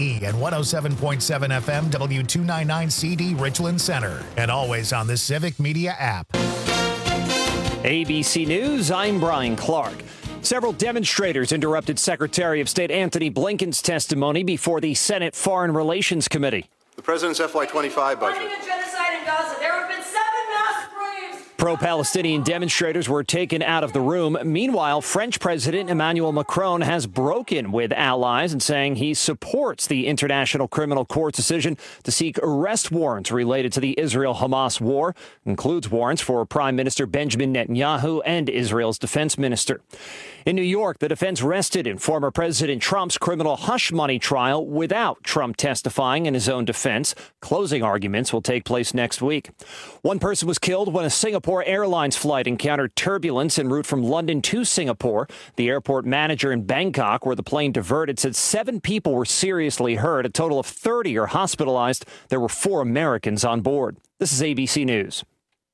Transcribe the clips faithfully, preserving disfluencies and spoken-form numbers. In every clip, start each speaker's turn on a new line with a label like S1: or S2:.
S1: E and one oh seven point seven F M W two ninety-nine C D Richland Center. And always on the Civic Media app.
S2: A B C News, I'm Brian Clark. Several demonstrators interrupted Secretary of State Anthony Blinken's testimony before the Senate Foreign Relations Committee.
S3: The president's F Y twenty-five budget.
S4: Funding a genocide in Gaza. There have been seven mass graves.
S2: Pro-Palestinian demonstrators were taken out of the room. Meanwhile, French President Emmanuel Macron has broken with allies and saying he supports the International Criminal Court's decision to seek arrest warrants related to the Israel-Hamas war. Includes warrants for Prime Minister Benjamin Netanyahu and Israel's defense minister. In New York, the defense rested in former President Trump's criminal hush money trial without Trump testifying in his own defense. Closing arguments will take place next week. One person was killed when a Singapore Airlines flight encountered turbulence en route from London to Singapore. The airport manager in Bangkok, where the plane diverted, said seven people were seriously hurt. A total of thirty are hospitalized. There were four Americans on board. This is A B C News.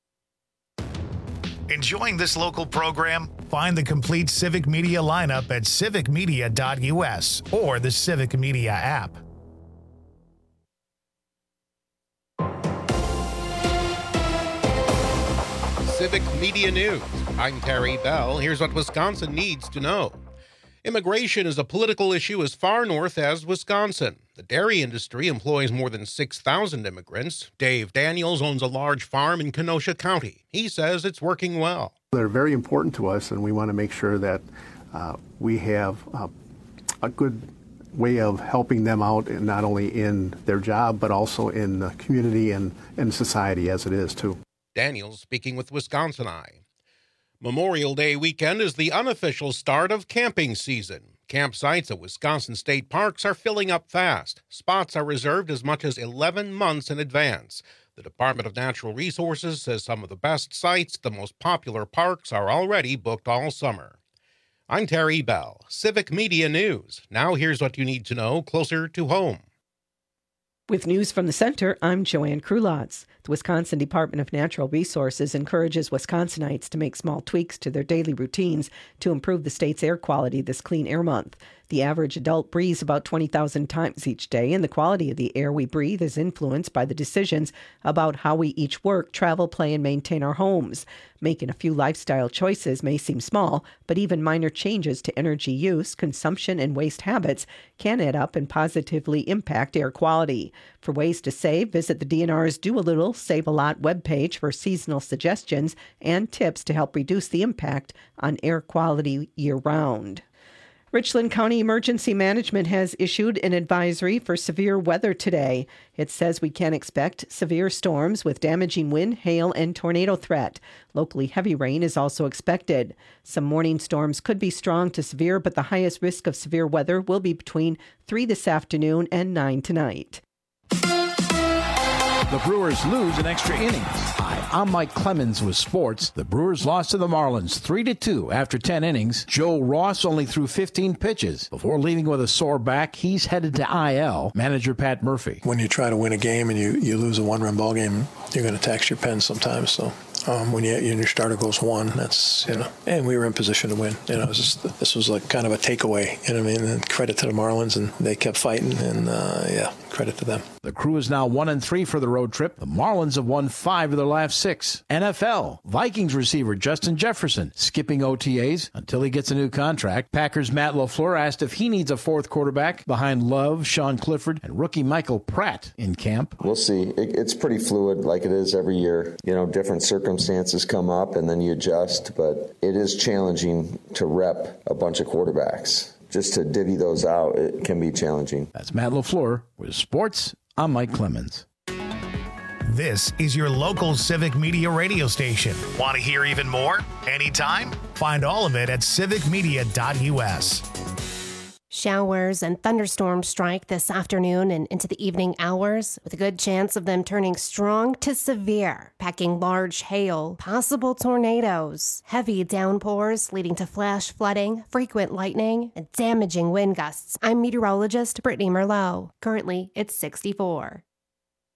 S1: Enjoying this local program? Find the complete Civic Media lineup at civic media dot U S or the Civic Media app.
S5: Civic Media News. I'm Terry Bell. Here's what Wisconsin needs to know. Immigration is a political issue as far north as Wisconsin. The dairy industry employs more than six thousand immigrants. Dave Daniels owns a large farm in Kenosha County. He says it's working well.
S6: They're very important to us, and we want to make sure that uh, we have uh, a good way of helping them out, and not only in their job, but also in the community and, and society as it is, too.
S5: Daniels speaking with Wisconsin Eye. Memorial Day weekend is the unofficial start of camping season. Campsites at Wisconsin state parks are filling up fast. Spots are reserved as much as eleven months in advance. The Department of Natural Resources says some of the best sites, the most popular parks, are already booked all summer. I'm Terry Bell, Civic Media News. Now here's what you need to know closer to home.
S7: With news from the center, I'm Joanne Krulotz. The Wisconsin Department of Natural Resources encourages Wisconsinites to make small tweaks to their daily routines to improve the state's air quality this Clean Air Month. The average adult breathes about twenty thousand times each day, and the quality of the air we breathe is influenced by the decisions about how we each work, travel, play, and maintain our homes. Making a few lifestyle choices may seem small, but even minor changes to energy use, consumption, and waste habits can add up and positively impact air quality. For ways to save, visit the D N R's Do a Little, Save a Lot webpage for seasonal suggestions and tips to help reduce the impact on air quality year-round. Richland County Emergency Management has issued an advisory for severe weather today. It says we can expect severe storms with damaging wind, hail, and tornado threat. Locally heavy rain is also expected. Some morning storms could be strong to severe, but the highest risk of severe weather will be between three this afternoon and nine tonight.
S8: The Brewers lose in extra innings. Hi, I'm Mike Clemens with sports. The Brewers lost to the Marlins three to two after ten innings. Joe Ross only threw fifteen pitches. Before leaving with a sore back, he's headed to I L. Manager Pat Murphy.
S9: When you try to win a game and you, you lose a one-run ball game, you're going to tax your pen sometimes. So um, when you, your starter goes one, that's, you know, and we were in position to win. You know, it was just, this was like kind of a takeaway, you know what I mean? And credit to the Marlins, and they kept fighting, and uh, yeah, credit to them.
S8: The Crew is now one and three for the road trip. The Marlins have won five of their last six. N F L, Vikings receiver Justin Jefferson skipping O T As until he gets a new contract. Packers' Matt LaFleur asked if he needs a fourth quarterback behind Love, Sean Clifford, and rookie Michael Pratt in camp.
S10: We'll see. It, it's pretty fluid like it is every year. You know, different circumstances come up and then you adjust, but it is challenging to rep a bunch of quarterbacks. Just to divvy those out, it can be challenging.
S8: That's Matt LaFleur with sports. I'm Mike Clemens.
S1: This is your local Civic Media radio station. Want to hear even more? Anytime? Find all of it at civic media dot U S.
S11: Showers and thunderstorms strike this afternoon and into the evening hours, with a good chance of them turning strong to severe, packing large hail, possible tornadoes, heavy downpours leading to flash flooding, frequent lightning, and damaging wind gusts. I'm meteorologist Brittany Merlot. Currently, it's sixty-four.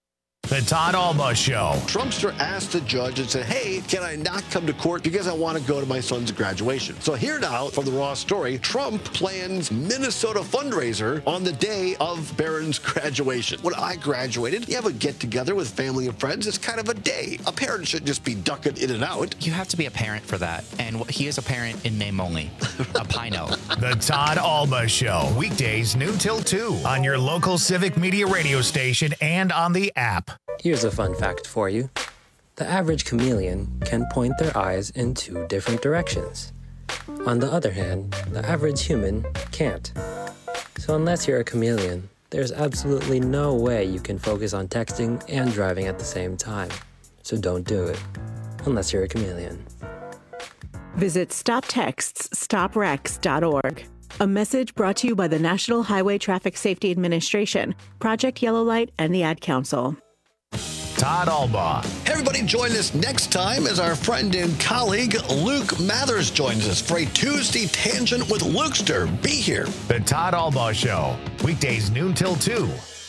S1: The Todd Alba Show.
S12: Trumpster asked the judge and said, hey, can I not come to court because I want to go to my son's graduation? So here now from the Raw story, Trump plans Minnesota fundraiser on the day of Barron's graduation. When I graduated, you have a get-together with family and friends. It's kind of a day. A parent shouldn't just be ducking in and out.
S13: You have to be a parent for that. And he is a parent in name only. A Pino.
S1: The Todd Alba Show. Weekdays noon till two on your local Civic Media radio station and on the app.
S14: Here's a fun fact for you. The average chameleon can point their eyes in two different directions. On the other hand, the average human can't. So unless you're a chameleon, there's absolutely no way you can focus on texting and driving at the same time. So don't do it, unless you're a chameleon.
S15: Visit stop texts stop wrecks dot org. A message brought to you by the National Highway Traffic Safety Administration, Project Yellow Light, and the Ad Council.
S1: Todd Alba.
S12: Everybody join us next time as our friend and colleague Luke Mathers joins us for a Tuesday Tangent with Lukester. Be here.
S1: The Todd Alba Show. Weekdays noon till two.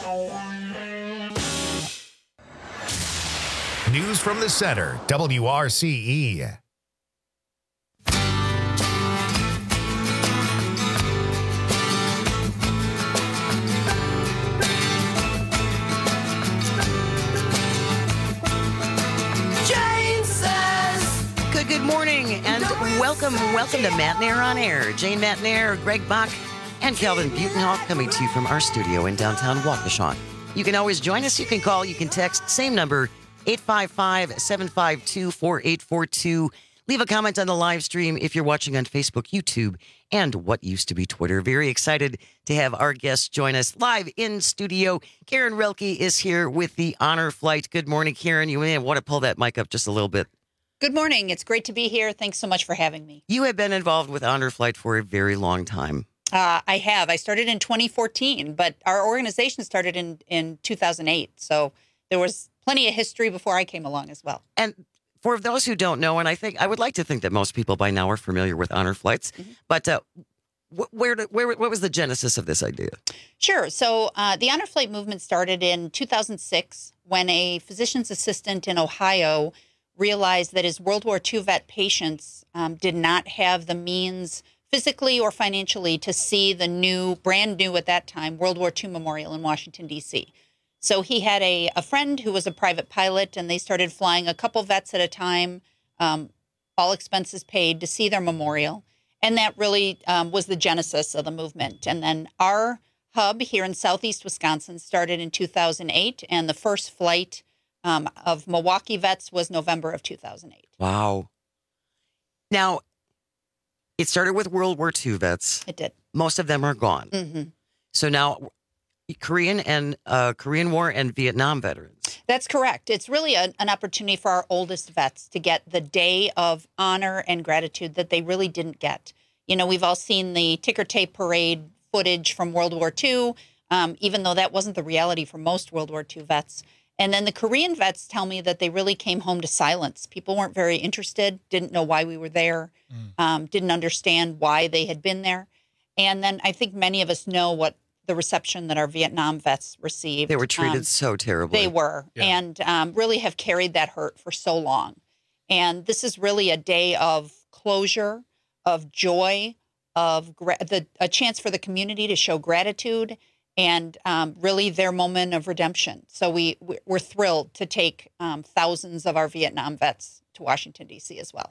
S1: News from the center. W R C E.
S16: Good morning and welcome, welcome to Matnair on Air. Jane Matnair, Greg Bach, and Calvin Butenhoff coming to you from our studio in downtown Waukesha. You can always join us. You can call, you can text, same number, eight five five, seven five two, four eight four two. Leave a comment on the live stream if you're watching on Facebook, YouTube, and what used to be Twitter. Very excited to have our guests join us live in studio. Karen Relke is here with the Honor Flight. Good morning, Karen. You may want to pull that mic up just a little bit.
S17: Good morning. It's great to be here. Thanks so much for having me.
S16: You have been involved with Honor Flight for a very long time.
S17: Uh, I have. I started in twenty fourteen, but our organization started in, in two thousand eight. So there was plenty of history before I came along as well.
S16: And for those who don't know, and I think I would like to think that most people by now are familiar with Honor Flights, mm-hmm. but uh, wh- where, where what was the genesis of this idea?
S17: Sure. So uh, the Honor Flight movement started in two thousand six when a physician's assistant in Ohio realized that his World War Two vet patients um, did not have the means physically or financially to see the new, brand new at that time, World War Two Memorial in Washington, D C. So he had a, a friend who was a private pilot, and they started flying a couple vets at a time, um, all expenses paid, to see their memorial. And that really um, was the genesis of the movement. And then our hub here in southeast Wisconsin started in two thousand eight, and the first flight Um, of Milwaukee vets was November of two thousand eight.
S16: Wow. Now, it started with World War Two vets.
S17: It did.
S16: Most of them are gone.
S17: Mm-hmm.
S16: So now, Korean and uh, Korean War and Vietnam veterans.
S17: That's correct. It's really a, an opportunity for our oldest vets to get the day of honor and gratitude that they really didn't get. You know, we've all seen the ticker tape parade footage from World War Two, um, even though that wasn't the reality for most World War Two vets. And then the Korean vets tell me that they really came home to silence. People weren't very interested, didn't know why we were there, mm. um, didn't understand why they had been there. And then I think many of us know what the reception that our Vietnam vets received.
S16: They were treated
S17: um,
S16: so terribly.
S17: They were, yeah. and um, really have carried that hurt for so long. And this is really a day of closure, of joy, of gra- the, a chance for the community to show gratitude, and um, really their moment of redemption. So we, we're thrilled to take um, thousands of our Vietnam vets to Washington, D C as well.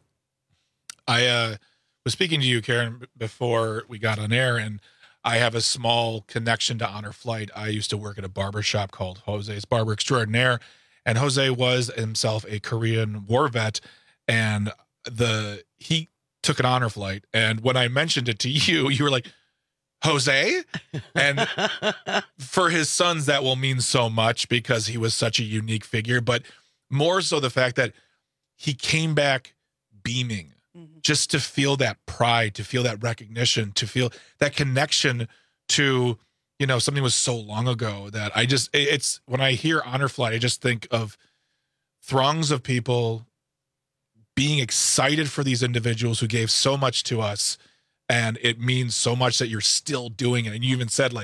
S18: I uh, was speaking to you, Karen, before we got on air, and I have a small connection to Honor Flight. I used to work at a barber shop called Jose's Barber Extraordinaire, and Jose was himself a Korean War vet, and the he took an Honor Flight. And when I mentioned it to you, you were like, Jose? And for his sons, that will mean so much because he was such a unique figure, but more so the fact that he came back beaming, mm-hmm. just to feel that pride, to feel that recognition, to feel that connection to, you know, something was so long ago that I just, it's, when I hear Honor Flight, I just think of throngs of people being excited for these individuals who gave so much to us. And it means so much that you're still doing it. And you even said, like,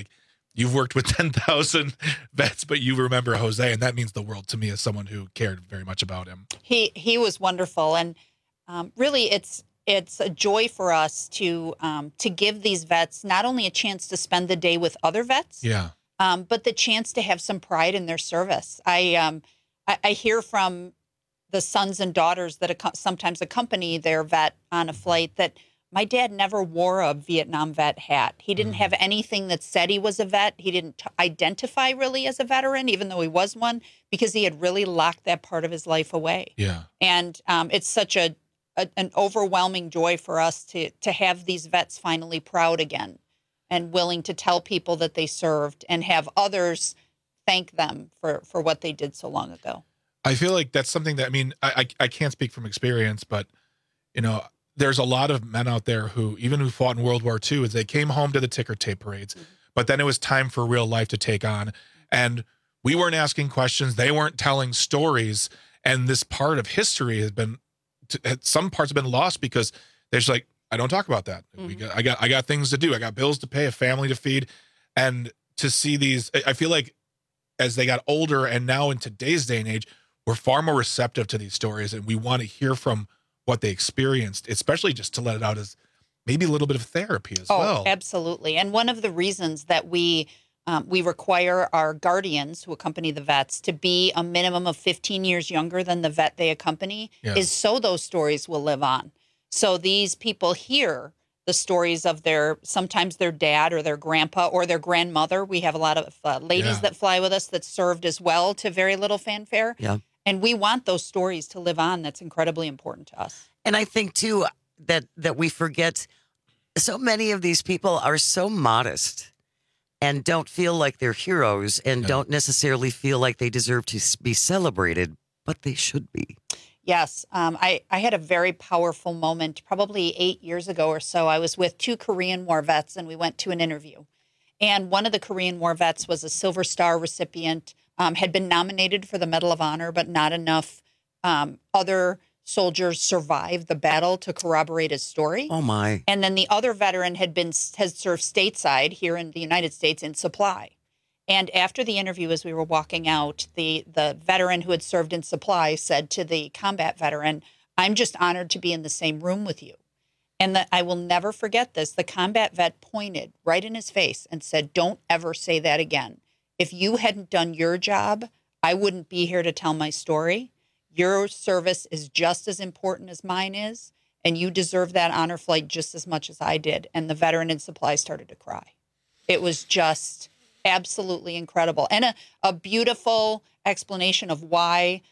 S18: you've worked with ten thousand vets, but you remember Jose, and that means the world to me as someone who cared very much about him.
S17: He he was wonderful, and um, really, it's it's a joy for us to um, to give these vets not only a chance to spend the day with other vets,
S18: yeah,
S17: um, but the chance to have some pride in their service. I um, I, I hear from the sons and daughters that ac- sometimes accompany their vet on a flight that my dad never wore a Vietnam vet hat. He didn't have anything that said he was a vet. He didn't t- identify really as a veteran, even though he was one, because he had really locked that part of his life away.
S18: Yeah.
S17: And um, it's such a, a an overwhelming joy for us to to have these vets finally proud again and willing to tell people that they served and have others thank them for, for what they did so long ago.
S18: I feel like that's something that, I mean, I, I I can't speak from experience, but, you know, there's a lot of men out there who, even who fought in World War Two, is they came home to the ticker tape parades, mm-hmm. but then it was time for real life to take on. And we weren't asking questions. They weren't telling stories. And this part of history has been, some parts have been lost because there's like, I don't talk about that. Mm-hmm. We got, I got, I got things to do. I got bills to pay, a family to feed. And to see these, I feel like as they got older and now in today's day and age, we're far more receptive to these stories, and we want to hear from what they experienced, especially just to let it out as maybe a little bit of therapy as
S17: oh,
S18: well.
S17: Absolutely. And one of the reasons that we um, we require our guardians who accompany the vets to be a minimum of fifteen years younger than the vet they accompany yeah. is so those stories will live on. So these people hear the stories of their, sometimes their dad or their grandpa or their grandmother. We have a lot of uh, ladies yeah. that fly with us that served as well to very little fanfare.
S16: Yeah.
S17: And we want those stories to live on. That's incredibly important to us.
S16: And I think, too, that that we forget so many of these people are so modest and don't feel like they're heroes and yeah. don't necessarily feel like they deserve to be celebrated, but they should be.
S17: Yes. Um, I, I had a very powerful moment probably eight years ago or so. I was with two Korean War vets, and we went to an interview. And one of the Korean War vets was a Silver Star recipient, um, had been nominated for the Medal of Honor, but not enough um, other soldiers survived the battle to corroborate his story.
S16: Oh, my.
S17: And then the other veteran had been had served stateside here in the United States in supply. And after the interview, as we were walking out, the, the veteran who had served in supply said to the combat veteran, "I'm just honored to be in the same room with you." And the, I will never forget this. The combat vet pointed right in his face and said, "Don't ever say that again. If you hadn't done your job, I wouldn't be here to tell my story. Your service is just as important as mine is, and you deserve that honor flight just as much as I did." And the veteran in supply started to cry. It was just absolutely incredible. And a, a beautiful explanation of why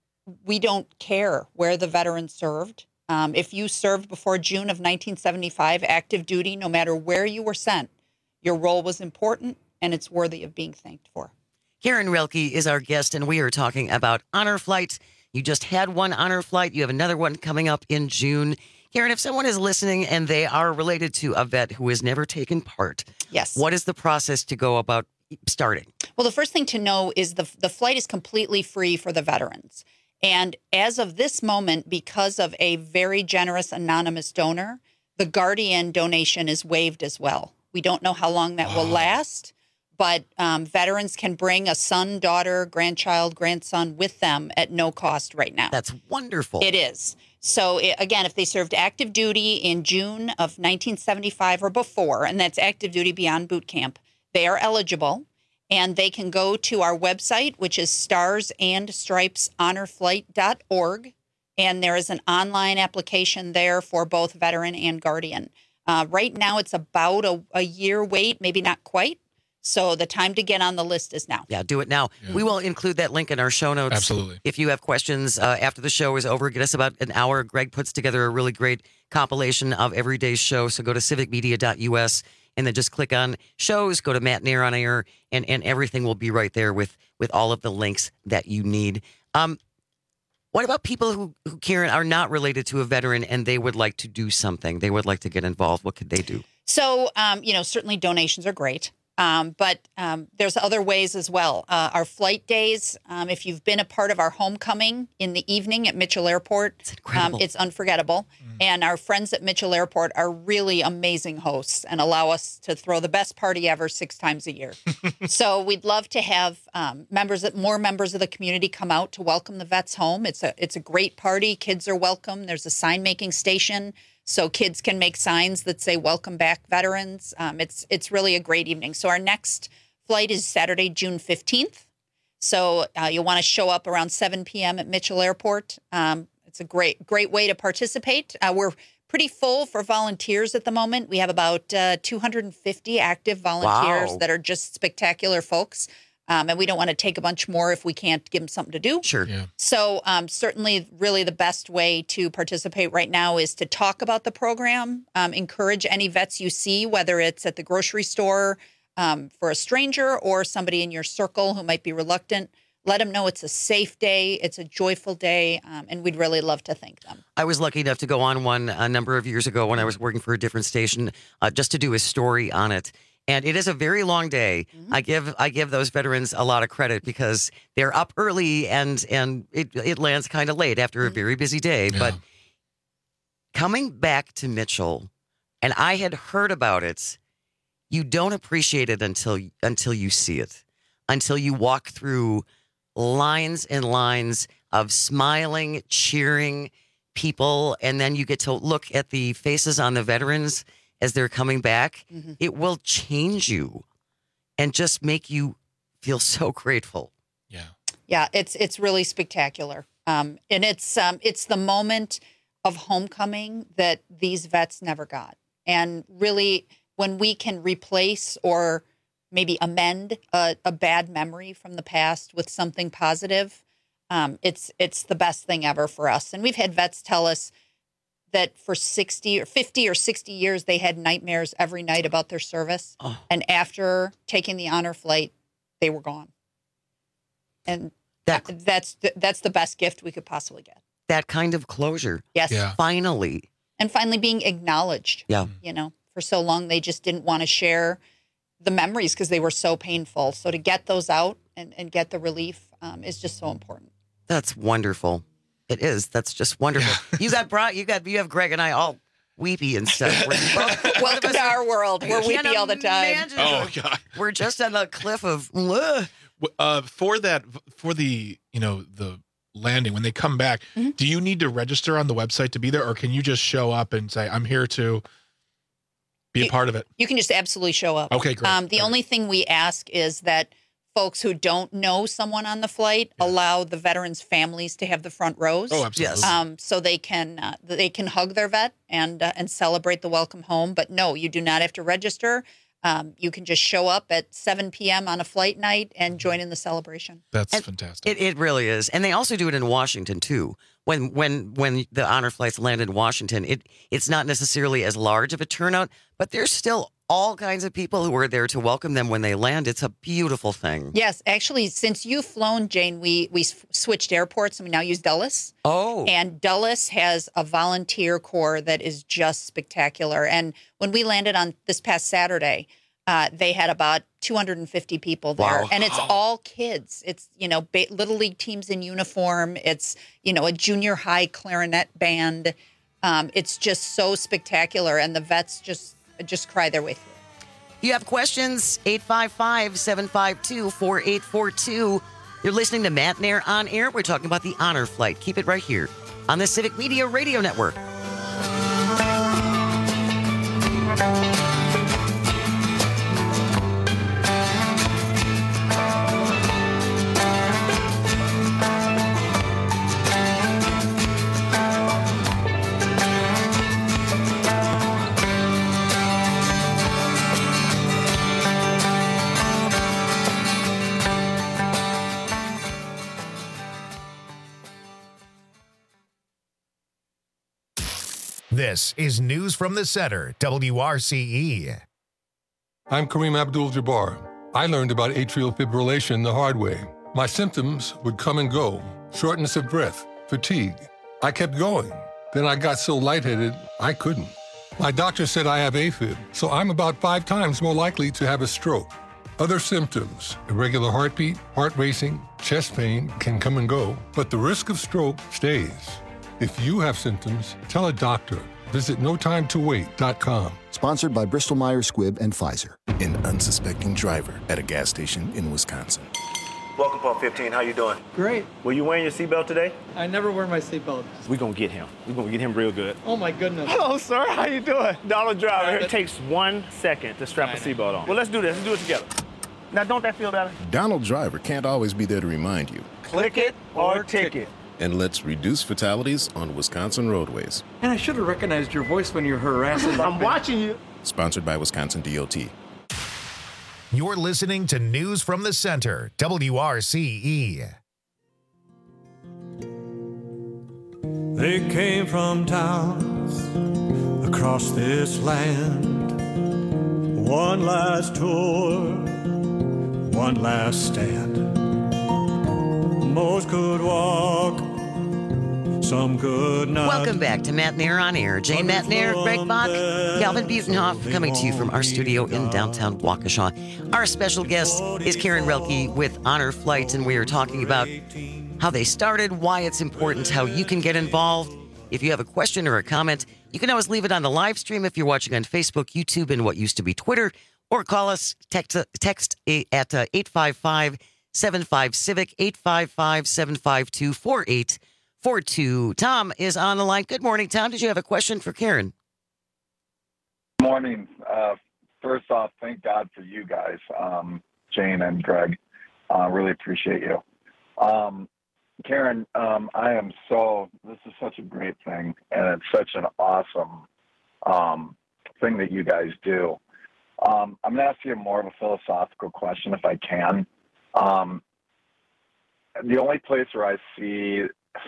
S17: we don't care where the veteran served. Um, if you served before June of nineteen seventy-five, active duty, no matter where you were sent, your role was important and it's worthy of being thanked for.
S16: Karen Rilke is our guest, and we are talking about honor flights. You just had one honor flight. You have another one coming up in June. Karen, if someone is listening and they are related to a vet who has never taken part,
S17: yes,
S16: what is the process to go about starting?
S17: Well, the first thing to know is the the flight is completely free for the veterans. And as of this moment, because of a very generous anonymous donor, the Guardian donation is waived as well. We don't know how long that wow. will last, but um, veterans can bring a son, daughter, grandchild, grandson with them at no cost right now.
S16: That's wonderful.
S17: It is. So, it, again, if they served active duty in June of nineteen seventy-five or before, and that's active duty beyond boot camp, they are eligible. And they can go to our website, which is stars and stripes honor flight dot org. And there is an online application there for both veteran and Guardian. Uh, right now, it's about a, a year wait, maybe not quite. So the time to get on the list is now.
S16: Yeah, do it now. Yeah. We will include that link in our show notes.
S18: Absolutely.
S16: If you have questions uh, after the show is over, get us about an hour. Greg puts together a really great compilation of every day's show. So go to civic media dot U S and then just click on shows, go to Matt Nair on Air, and, and everything will be right there with, with all of the links that you need. Um, what about people who, who, Karen, are not related to a veteran and they would like to do something? They would like to get involved. What could they do?
S17: So, um, you know, certainly donations are great. Um, but um, there's other ways as well. Uh, our flight days, um, if you've been a part of our homecoming in the evening at Mitchell Airport, it's, um, it's unforgettable. Mm. And our friends at Mitchell Airport are really amazing hosts and allow us to throw the best party ever six times a year. So we'd love to have um, members, more members of the community come out to welcome the vets home. It's a it's a great party. Kids are welcome. There's a sign making station, so kids can make signs that say "Welcome back, veterans." Um, it's it's really a great evening. So our next flight is Saturday, June fifteenth. So uh, you'll want to show up around seven p.m. at Mitchell Airport. Um, it's a great great way to participate. Uh, we're pretty full for volunteers at the moment. We have about uh, two hundred fifty active volunteers
S16: Wow.
S17: that are just spectacular folks. Um, and we don't want to take a bunch more if we can't give them something to do.
S16: Sure.
S18: Yeah.
S17: So um, certainly really the best way to participate right now is to talk about the program, um, encourage any vets you see, whether it's at the grocery store um, for a stranger or somebody in your circle who might be reluctant. Let them know it's a safe day, it's a joyful day, um, and we'd really love to thank them.
S16: I was lucky enough to go on one a number of years ago when I was working for a different station, uh, just to do a story on it. And it is a very long day. Mm-hmm. I give I give those veterans a lot of credit because they're up early and and it, it lands kind of late after mm-hmm. a very busy day.
S18: Yeah.
S16: But coming back to Mitchell, and I had heard about it, you don't appreciate it until until you see it, until you walk through lines and lines of smiling, cheering people, and then you get to look at the faces on the veterans as they're coming back. Mm-hmm. It will change you and just make you feel so grateful.
S18: Yeah.
S17: Yeah, it's it's really spectacular. Um, and it's um, it's the moment of homecoming that these vets never got. And really, when we can replace or maybe amend a, a bad memory from the past with something positive, um, it's it's the best thing ever for us. And we've had vets tell us that for sixty or fifty or sixty years, they had nightmares every night about their service. Oh. And after taking the honor flight, they were gone. And that, that's the, that's the best gift we could possibly get.
S16: That kind of closure.
S17: Yes.
S18: Yeah.
S16: Finally.
S17: And finally being acknowledged.
S16: Yeah.
S17: You know, for so long, they just didn't want to share the memories because they were so painful. So to get those out and, and get the relief um, is just so important.
S16: That's wonderful. It is. That's just wonderful. Yeah. You got brought. You got. You have Greg and I all weepy and stuff. We're, both,
S17: Welcome to our world. We're weepy all the time.
S18: Oh God.
S16: We're just on the cliff of.
S18: Uh, for that, for the you know the landing when they come back, mm-hmm. do you need to register on the website to be there, or can you just show up and say I'm here to be
S17: you,
S18: a part of it?
S17: You can just absolutely show up.
S18: Okay, great.
S17: Um, the all only right. thing we ask is that folks who don't know someone on the flight yeah. allow the veterans' families to have the front rows.
S18: Oh, absolutely.
S17: Um, so they can uh, they can hug their vet and uh, and celebrate the welcome home. But no, you do not have to register. Um, you can just show up at seven p.m. on a flight night and join in the celebration.
S18: That's
S16: and
S18: fantastic.
S16: It, it really is. And they also do it in Washington, too. When when when the honor flights land in Washington, it it's not necessarily as large of a turnout, but there's still all kinds of people who are there to welcome them when they land. It's a beautiful thing.
S17: Yes. Actually, since you've flown, Jane, we, we switched airports and we now use Dulles.
S16: Oh.
S17: And Dulles has a volunteer corps that is just spectacular. And when we landed on this past Saturday, uh, they had about two hundred fifty people there.
S16: Wow.
S17: And it's all kids. It's, you know, ba- little league teams in uniform. It's, you know, a junior high clarinet band. Um, it's just so spectacular. And the vets just... just cry their way through.
S16: You have questions, eight five five, seven five two, four eight four two. You're listening to Matt Nair on Air. We're talking about the honor flight. Keep it right here on the Civic Media Radio Network.
S1: This is News from the Center, W R C E.
S19: I'm Kareem Abdul-Jabbar. I learned about atrial fibrillation the hard way. My symptoms would come and go, shortness of breath, fatigue. I kept going. Then I got so lightheaded, I couldn't. My doctor said I have AFib, so I'm about five times more likely to have a stroke. Other symptoms, irregular heartbeat, heart racing, chest pain can come and go, but the risk of stroke stays. If you have symptoms, tell a doctor. Visit no time to wait dot com.
S20: Sponsored by Bristol Myers Squibb and Pfizer.
S21: An unsuspecting driver at a gas station in Wisconsin.
S22: Welcome, Paul fifteen. How you doing?
S23: Great.
S22: Were you wearing your seatbelt today?
S23: I never wear my seatbelt.
S22: We're going to get him. We're going to get him real good.
S23: Oh, my goodness.
S22: Hello, sir. How you doing? Donald Driver. It takes one second to strap a seatbelt on. Well, let's do this. Let's do it together. Now, don't that feel better?
S21: Donald Driver can't always be there to remind you.
S22: Click it or ticket.
S21: And let's reduce fatalities on Wisconsin roadways.
S23: And I should have recognized your voice when you're harassing.
S22: I'm watching you.
S21: Sponsored by Wisconsin D O T.
S1: You're listening to News from the Center, W R C E.
S24: They came from towns across this land. One last tour, one last stand. Most could walk, some could not.
S16: Welcome back to Matt Nair on Air. Jane Matt Nair, Greg Bach, Calvin Butenhoff coming to you from our studio in downtown Waukesha. Our special guest is Karen Relke with Honor Flight, and we are talking about how they started, why it's important, how you can get involved. If you have a question or a comment, you can always leave it on the live stream if you're watching on Facebook, YouTube, and what used to be Twitter, or call us, text, text at uh, eight five five, seven five, CIVIC, eight five five, seven five two, four eight four two. Tom is on the line. Good morning, Tom. Did you have a question for Karen?
S25: Good morning. Uh, first off, thank God for you guys, um, Jane and Greg. Uh, really appreciate you. Um, Karen, um, I am so, this is such a great thing, and it's such an awesome um, thing that you guys do. Um, I'm going to ask you more of a philosophical question if I can. Um, the only place where I see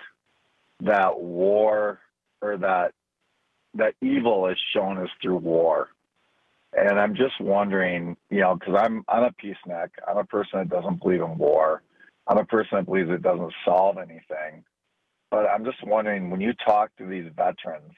S25: that war or that that evil is shown is through war. And I'm just wondering, you know, because I'm, I'm a peacenik. I'm a person that doesn't believe in war. I'm a person that believes it doesn't solve anything. But I'm just wondering, when you talk to these veterans,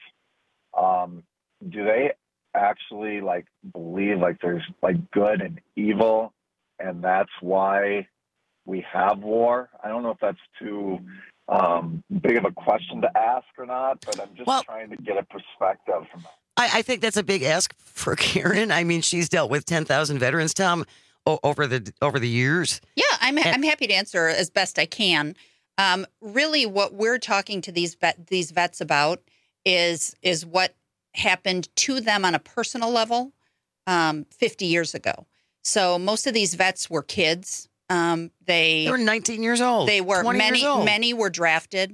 S25: um, do they actually, like, believe, like, there's, like, good and evil, and that's why we have war? I don't know if that's too um, big of a question to ask or not, but I'm just well, trying to get a perspective from that.
S16: I, I think that's a big ask for Karen. I mean, she's dealt with ten thousand veterans, Tom, o- over the over the years.
S17: Yeah, I'm
S16: and,
S17: I'm happy to answer as best I can. Um, really, what we're talking to these vet, these vets about is is what happened to them on a personal level um, fifty years ago. So most of these vets were kids. Um, they,
S16: they were nineteen years old.
S17: They were many
S16: years old.
S17: many were drafted,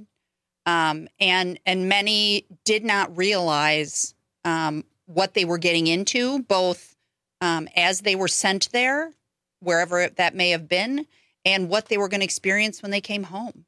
S17: um, and and many did not realize um, what they were getting into, both um, as they were sent there, wherever that may have been, and what they were going to experience when they came home.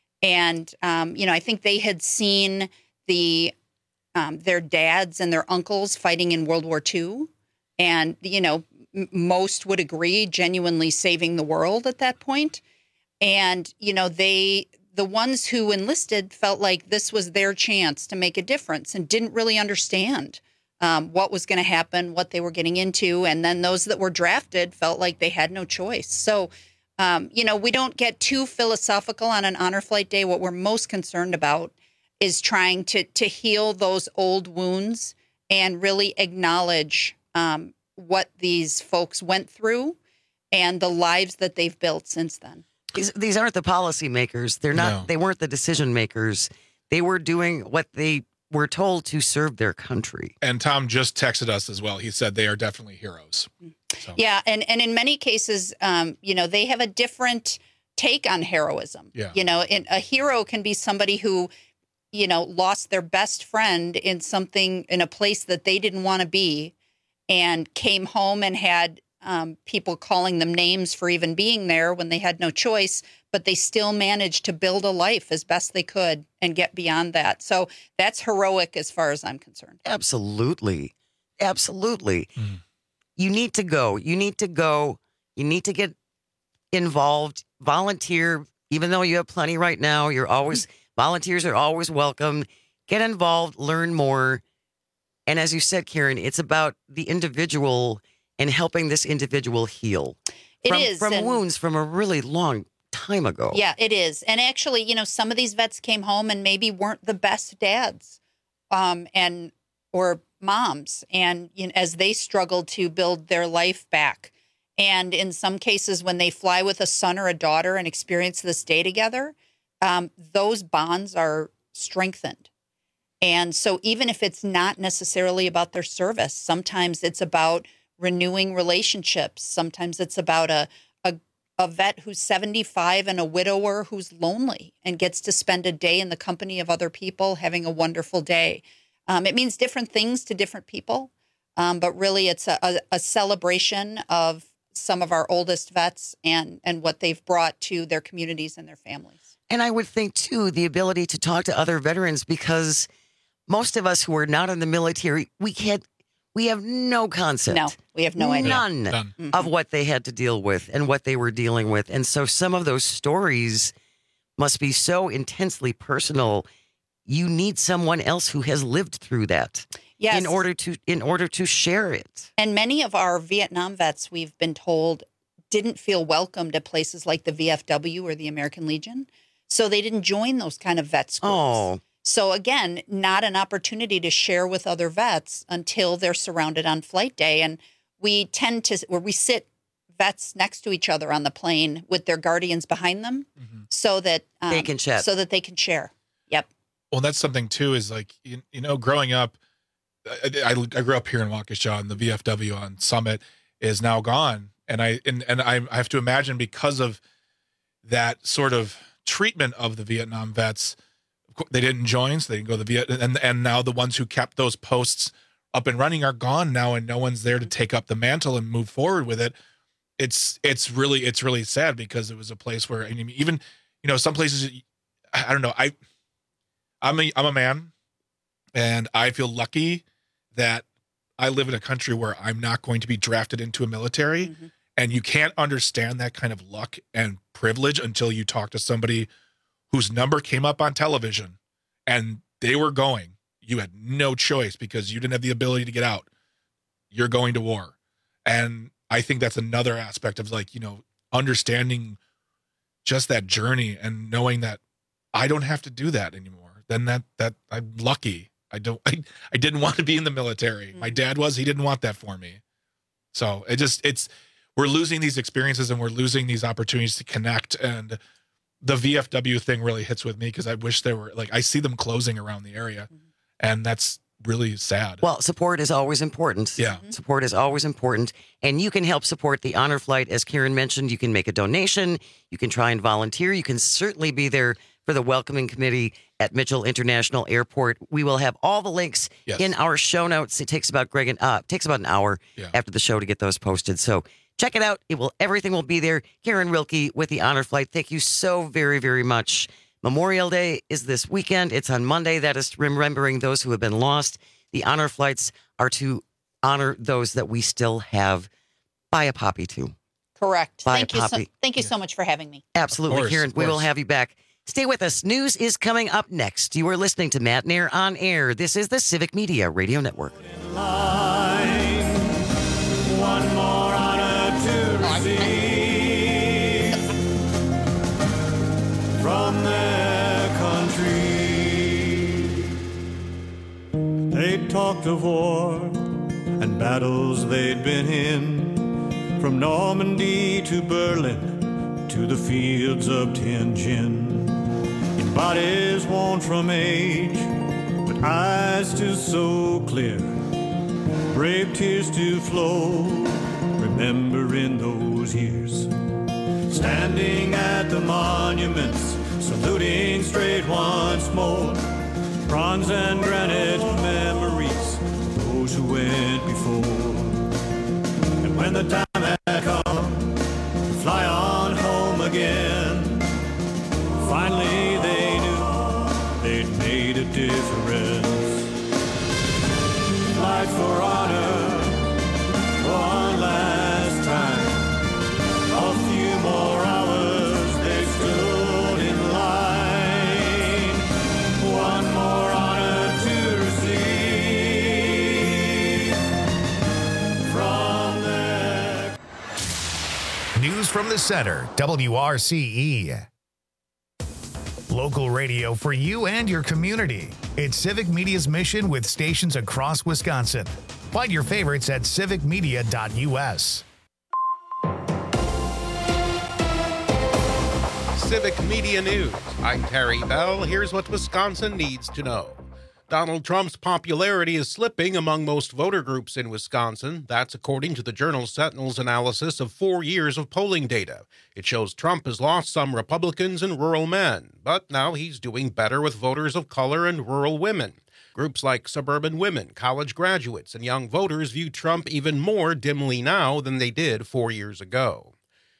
S17: And um, you know, I think they had seen the um, their dads and their uncles fighting in World War Two, and you know. Most would agree, genuinely saving the world at that point. And, you know, they, the ones who enlisted felt like this was their chance to make a difference and didn't really understand um, what was going to happen, what they were getting into. And then those that were drafted felt like they had no choice. So, um, you know, we don't get too philosophical on an honor flight day. What we're most concerned about is trying to, to heal those old wounds and really acknowledge um, what these folks went through and the lives that they've built since then.
S16: These, these aren't the policymakers. They're not, no. They weren't the decision makers. They were doing what they were told to serve their country.
S18: And Tom just texted us as well. He said they are definitely heroes. So.
S17: Yeah. And, and in many cases, um, you know, they have a different take on heroism.
S18: Yeah.
S17: You know, and a hero can be somebody who, you know, lost their best friend in something, in a place that they didn't want to be, and came home and had um, people calling them names for even being there when they had no choice, but they still managed to build a life as best they could and get beyond that. So that's heroic as far as I'm concerned.
S16: Absolutely. Absolutely. Mm. You need to go. You need to go. You need to get involved, volunteer, even though you have plenty right now. You're always, mm. volunteers are always welcome. Get involved, learn more. And as you said, Karen, it's about the individual and helping this individual heal
S17: It
S16: from,
S17: is,
S16: from
S17: and-
S16: wounds from a really long time ago.
S17: Yeah, it is. And actually, you know, some of these vets came home and maybe weren't the best dads um, and or moms, and you know, as they struggled to build their life back. And in some cases, when they fly with a son or a daughter and experience this day together, um, those bonds are strengthened. And so even if it's not necessarily about their service, sometimes it's about renewing relationships. Sometimes it's about a, a, a vet who's seventy-five and a widower who's lonely and gets to spend a day in the company of other people, having a wonderful day. Um, it means different things to different people, um, but really it's a, a, a celebration of some of our oldest vets and, and what they've brought to their communities and their families.
S16: And I would think, too, the ability to talk to other veterans, because most of us who are not in the military, we can't, we have no concept.
S17: No, we have no idea.
S16: None
S17: None.
S16: of what they had to deal with and what they were dealing with. And so some of those stories must be so intensely personal. You need someone else who has lived through that.
S17: Yes.
S16: In order to in order to share it.
S17: And many of our Vietnam vets, we've been told, didn't feel welcomed at places like the V F W or the American Legion. So they didn't join those kind of vet schools.
S16: Oh.
S17: So again, not an opportunity to share with other vets until they're surrounded on flight day. And we tend to, where we sit vets next to each other on the plane with their guardians behind them, mm-hmm. so that um,
S16: they can chat.
S17: So that they can share. Yep.
S18: Well, that's something too, is like, you, you know, growing up, I, I, I grew up here in Waukesha, and the V F W on Summit is now gone. And I, and, and I, I have to imagine, because of that sort of treatment of the Vietnam vets, they didn't join, so they didn't go to the Viet, and and now the ones who kept those posts up and running are gone now, and no one's there to take up the mantle and move forward with it. It's it's really it's really sad, because it was a place where, I mean, even, you know, some places, I don't know, I I'm a I'm a man, and I feel lucky that I live in a country where I'm not going to be drafted into a military. Mm-hmm. And you can't understand that kind of luck and privilege until you talk to somebody whose number came up on television and they were going. You had no choice because you didn't have the ability to get out. You're going to war. And I think that's another aspect of, like, you know, understanding just that journey and knowing that I don't have to do that anymore. Then that, that I'm lucky. I don't, I, I didn't want to be in the military. Mm-hmm. My dad was, he didn't want that for me. So it just, it's, we're losing these experiences and we're losing these opportunities to connect. And the V F W thing really hits with me, because I wish there were, like, I see them closing around the area, mm-hmm. and that's really sad.
S16: Well, support is always important.
S18: Yeah.
S16: Mm-hmm. Support is always important. And you can help support the Honor Flight. As Karen mentioned, you can make a donation. You can try and volunteer. You can certainly be there for the welcoming committee at Mitchell International Airport. We will have all the links yes. in our show notes. It takes about Greg and uh, takes about an hour yeah. after the show to get those posted. So check it out. It will. Everything will be there. Karen Rilke with the Honor Flight. Thank you so very, very much. Memorial Day is this weekend. It's on Monday. That is remembering those who have been lost. The Honor Flights are to honor those that we still have. Buy a poppy to.
S17: Correct.
S16: Buy
S17: thank
S16: a
S17: you.
S16: poppy.
S17: So, thank you so much for having me.
S16: Absolutely,
S18: course,
S16: Karen. We will have you back. Stay with us. News is coming up next. You are listening to Matt Nair on Air. This is the Civic Media Radio Network.
S24: One more honor to receive from their country. They talked of war and battles they'd been in, from Normandy to Berlin to the fields of Tianjin. In bodies worn from age, but eyes still so clear, brave tears to flow, remembering those years. Standing at the monuments, saluting straight once more, bronze and granite memories of those who went before. And when the time had come to fly on home again, finally they knew they'd made a difference. Fight for honor one last time. A few more hours they stood in line. One more honor to receive from their
S1: from the center, W R C E. Local radio for you and your community. It's Civic Media's mission with stations across Wisconsin. Find your favorites at civic media dot U S.
S2: Civic Media News. I'm Terry Bell. Here's what Wisconsin needs to know. Donald Trump's popularity is slipping among most voter groups in Wisconsin. That's according to the Journal Sentinel's analysis of four years of polling data. It shows Trump has lost some Republicans and rural men, but now he's doing better with voters of color and rural women. Groups like suburban women, college graduates, and young voters view Trump even more dimly now than they did four years ago.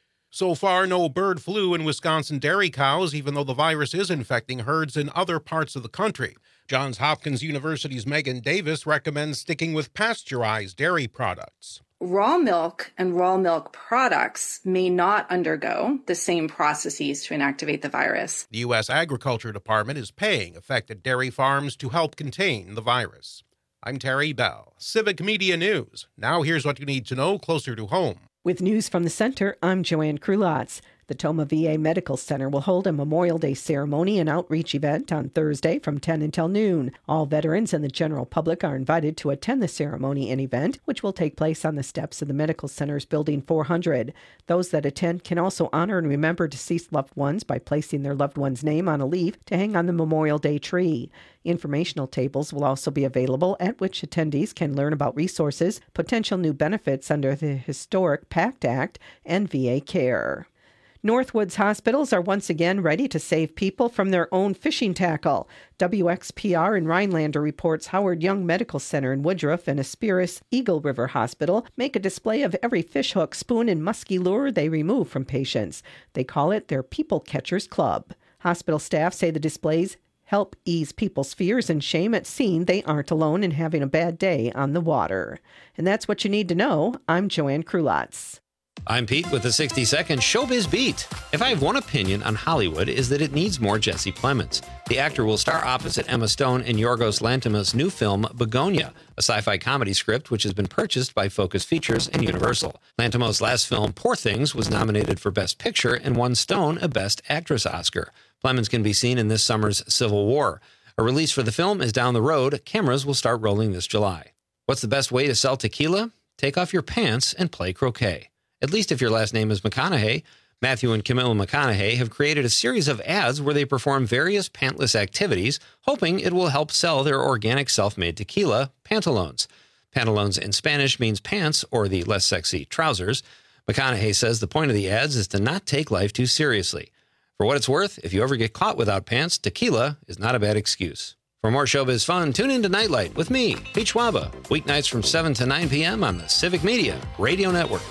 S2: So far, no bird flu in Wisconsin dairy cows, even though the virus is infecting herds in other parts of the country. Johns Hopkins University's Megan Davis recommends sticking with pasteurized dairy products.
S3: Raw milk and raw milk products may not undergo the same processes to inactivate the virus.
S2: The U S Agriculture Department is paying affected dairy farms to help contain the virus. I'm Terry Bell, Civic Media News. Now here's what you need to know closer to home.
S7: With news from the center, I'm Joanne Krulotz. The Toma V A Medical Center will hold a Memorial Day ceremony and outreach event on Thursday from ten until noon. All veterans and the general public are invited to attend the ceremony and event, which will take place on the steps of the Medical Center's Building four hundred. Those that attend can also honor and remember deceased loved ones by placing their loved one's name on a leaf to hang on the Memorial Day tree. Informational tables will also be available at which attendees can learn about resources, potential new benefits under the historic PACT Act, and V A care. Northwoods hospitals are once again ready to save people from their own fishing tackle. W X P R in Rhinelander reports Howard Young Medical Center in Woodruff and Aspiris Eagle River Hospital make a display of every fishhook, spoon, and musky lure they remove from patients. They call it their People Catchers Club. Hospital staff say the displays help ease people's fears and shame at seeing they aren't alone in having a bad day on the water. And that's what you need to know. I'm Joanne Krulotz.
S4: I'm Pete with the sixty second Showbiz Beat. If I have one opinion on Hollywood, is that it needs more Jesse Plemons. The actor will star opposite Emma Stone in Yorgos Lanthimos' new film, Begonia, a sci-fi comedy script which has been purchased by Focus Features and Universal. Lanthimos' last film, Poor Things, was nominated for Best Picture and won Stone a Best Actress Oscar. Plemons can be seen in this summer's Civil War. A release for the film is down the road. Cameras will start rolling this July. What's the best way to sell tequila? Take off your pants and play croquet. At least if your last name is McConaughey. Matthew and Camilla McConaughey have created a series of ads where they perform various pantless activities, hoping it will help sell their organic self-made tequila, Pantalones. Pantalones in Spanish means pants, or the less sexy trousers. McConaughey says the point of the ads is to not take life too seriously. For what it's worth, if you ever get caught without pants, tequila is not a bad excuse. For more showbiz fun, tune in to Nightlight with me, Pete Schwaba, weeknights from seven to nine p.m. on the Civic Media Radio Network.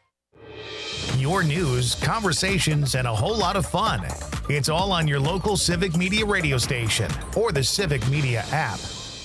S1: Your news, conversations, and a whole lot of fun. It's all on your local Civic Media radio station or the Civic Media app.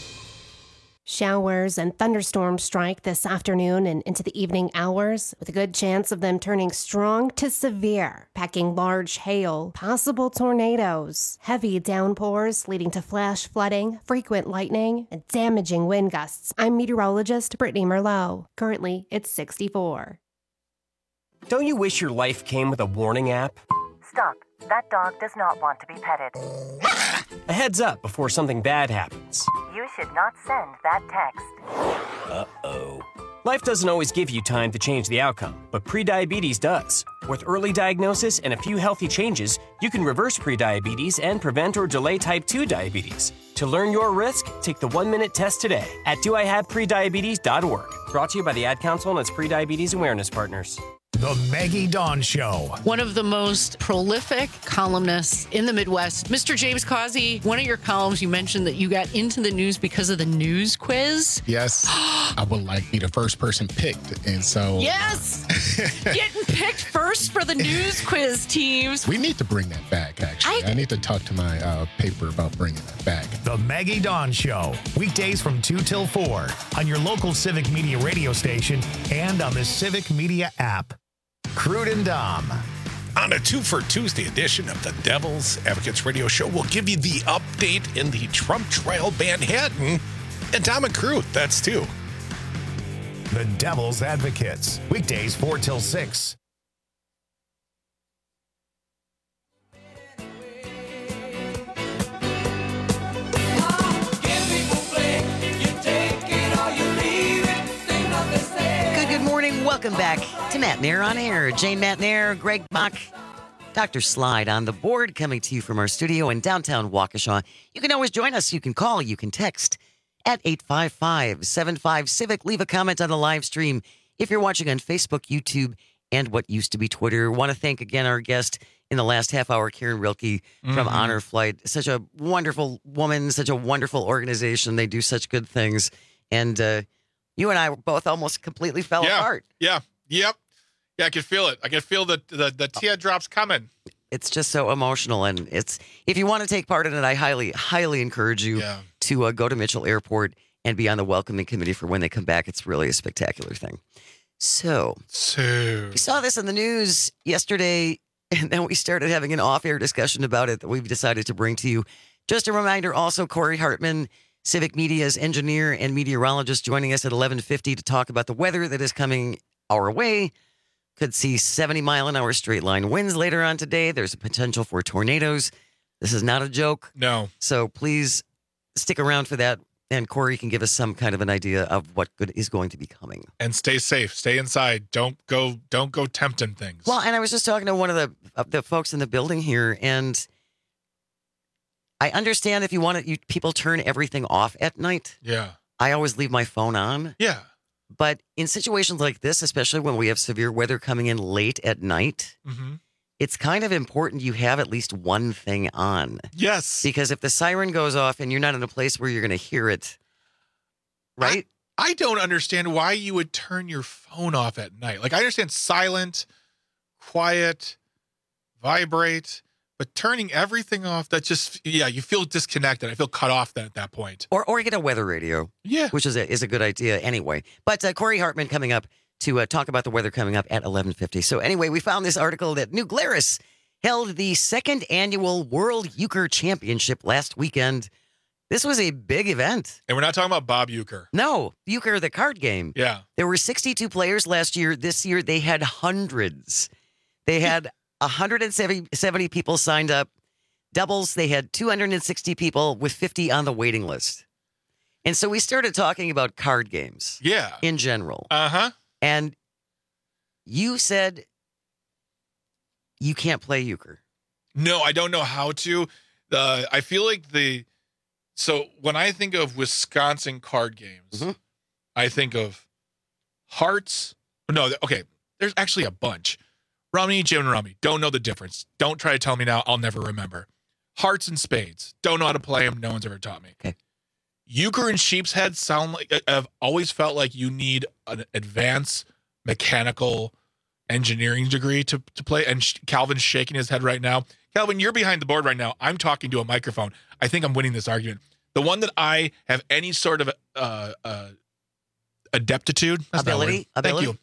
S11: Showers and thunderstorms strike this afternoon and into the evening hours, with a good chance of them turning strong to severe, packing large hail, possible tornadoes, heavy downpours leading to flash flooding, frequent lightning, and damaging wind gusts. I'm meteorologist Brittany Merlot. Currently, it's sixty-four.
S5: Don't you wish your life came with a warning app?
S6: Stop. That dog does not want to be petted.
S5: A heads up before something bad happens.
S6: You should not send that text.
S5: Uh-oh. Life doesn't always give you time to change the outcome, but prediabetes does. With early diagnosis and a few healthy changes, you can reverse prediabetes and prevent or delay type two diabetes. To learn your risk, take the one-minute test today at do I have prediabetes dot org. Brought to you by the Ad Council and its prediabetes awareness partners.
S1: The Maggie Dawn Show.
S26: One of the most prolific columnists in the Midwest, Mister James Causey. One of your columns, you mentioned that you got into the news because of the news quiz.
S27: Yes, I would like to be the first person picked, and so
S26: yes, getting picked first for the news quiz teams.
S27: We need to bring that back. Actually, I, I need to talk to my uh, paper about bringing that back.
S1: The Maggie Dawn Show, weekdays from two till four on your local Civic Media radio station and on the Civic Media app. Crude and Dom.
S28: On a Two for Tuesday edition of the Devil's Advocates Radio Show, we'll give you the update in the Trump trial Manhattan. And Dom and Crude, that's two.
S1: The Devil's Advocates, weekdays four till six.
S16: morning. Welcome back to Matt Nair on Air. Jane Matt Nair, Greg Bach, Doctor Slide on the board, coming to you from our studio in downtown Waukesha. You can always join us. You can call, you can text at eight five five, seven five, Civic. Leave a comment on the live stream if you're watching on Facebook, YouTube, and what used to be Twitter. Want to thank again our guest in the last half hour, Karen Rilke from
S18: Mhm.
S16: Honor Flight. Such a wonderful woman, such a wonderful organization. They do such good things. And uh, you and I both almost completely fell
S18: yeah.
S16: apart.
S18: Yeah. Yep. Yeah, I could feel it. I could feel the the, the teardrops coming.
S16: It's just so emotional. And it's if you want to take part in it, I highly, highly encourage you
S18: Yeah.
S16: to uh, go to Mitchell Airport and be on the welcoming committee for when they come back. It's really a spectacular thing. So,
S18: so
S16: we saw this in the news yesterday, and then we started having an off-air discussion about it that we've decided to bring to you. Just a reminder, also, Corey Hartman, Civic Media's engineer and meteorologist, joining us at eleven fifty to talk about the weather that is coming our way. Could see seventy mile an hour straight line winds later on today. There's a potential for tornadoes. This is not a joke.
S18: No.
S16: So please stick around for that. And Corey can give us some kind of an idea of what good is going to be coming.
S18: And stay safe. Stay inside. Don't go. Don't go tempting things.
S16: Well, and I was just talking to one of the of the folks in the building here, and I understand if you want to, you, people turn everything off at night.
S18: Yeah.
S16: I always leave my phone on.
S18: Yeah.
S16: But in situations like this, especially when we have severe weather coming in late at night,
S18: Mm-hmm.
S16: it's kind of important you have at least one thing on.
S18: Yes.
S16: Because if the siren goes off and you're not in a place where you're going to hear it, right?
S18: I, I don't understand why you would turn your phone off at night. Like, I understand silent, quiet, vibrate, but turning everything off, that just, yeah, you feel disconnected. I feel cut off then at that point.
S16: Or or get a weather radio.
S18: Yeah.
S16: Which is a, is a good idea anyway. But uh, Corey Hartman coming up to uh, talk about the weather coming up at eleven fifty. So anyway, we found this article that New Glarus held the second annual World Euchre Championship last weekend. This was a big event.
S18: And we're not talking about Bob Euchre.
S16: No, Euchre, the card game.
S18: Yeah.
S16: There were sixty-two players last year. This year, they had hundreds. They had one hundred seventy people signed up. Doubles, they had two hundred sixty people with fifty on the waiting list. And so we started talking about card games.
S18: Yeah.
S16: In general.
S18: Uh-huh.
S16: And you said you can't play euchre.
S18: No, I don't know how to. Uh, I feel like the so when I think of Wisconsin card games,
S16: Mm-hmm.
S18: I think of hearts. No, okay. There's actually a bunch. Rummy, Jim, and Rummy. Don't know the difference. Don't try to tell me now. I'll never remember. Hearts and spades. Don't know how to play them. No one's ever taught me.
S16: Okay.
S18: Euchre and sheep's head sound like I've always felt like you need an advanced mechanical engineering degree to, to play. And sh- Calvin's shaking his head right now. Calvin, you're behind the board right now. I'm talking to a microphone. I think I'm winning this argument. The one that I have any sort of uh, uh, adeptitude, that's not a word.
S16: Ability? Ability?
S18: Thank you,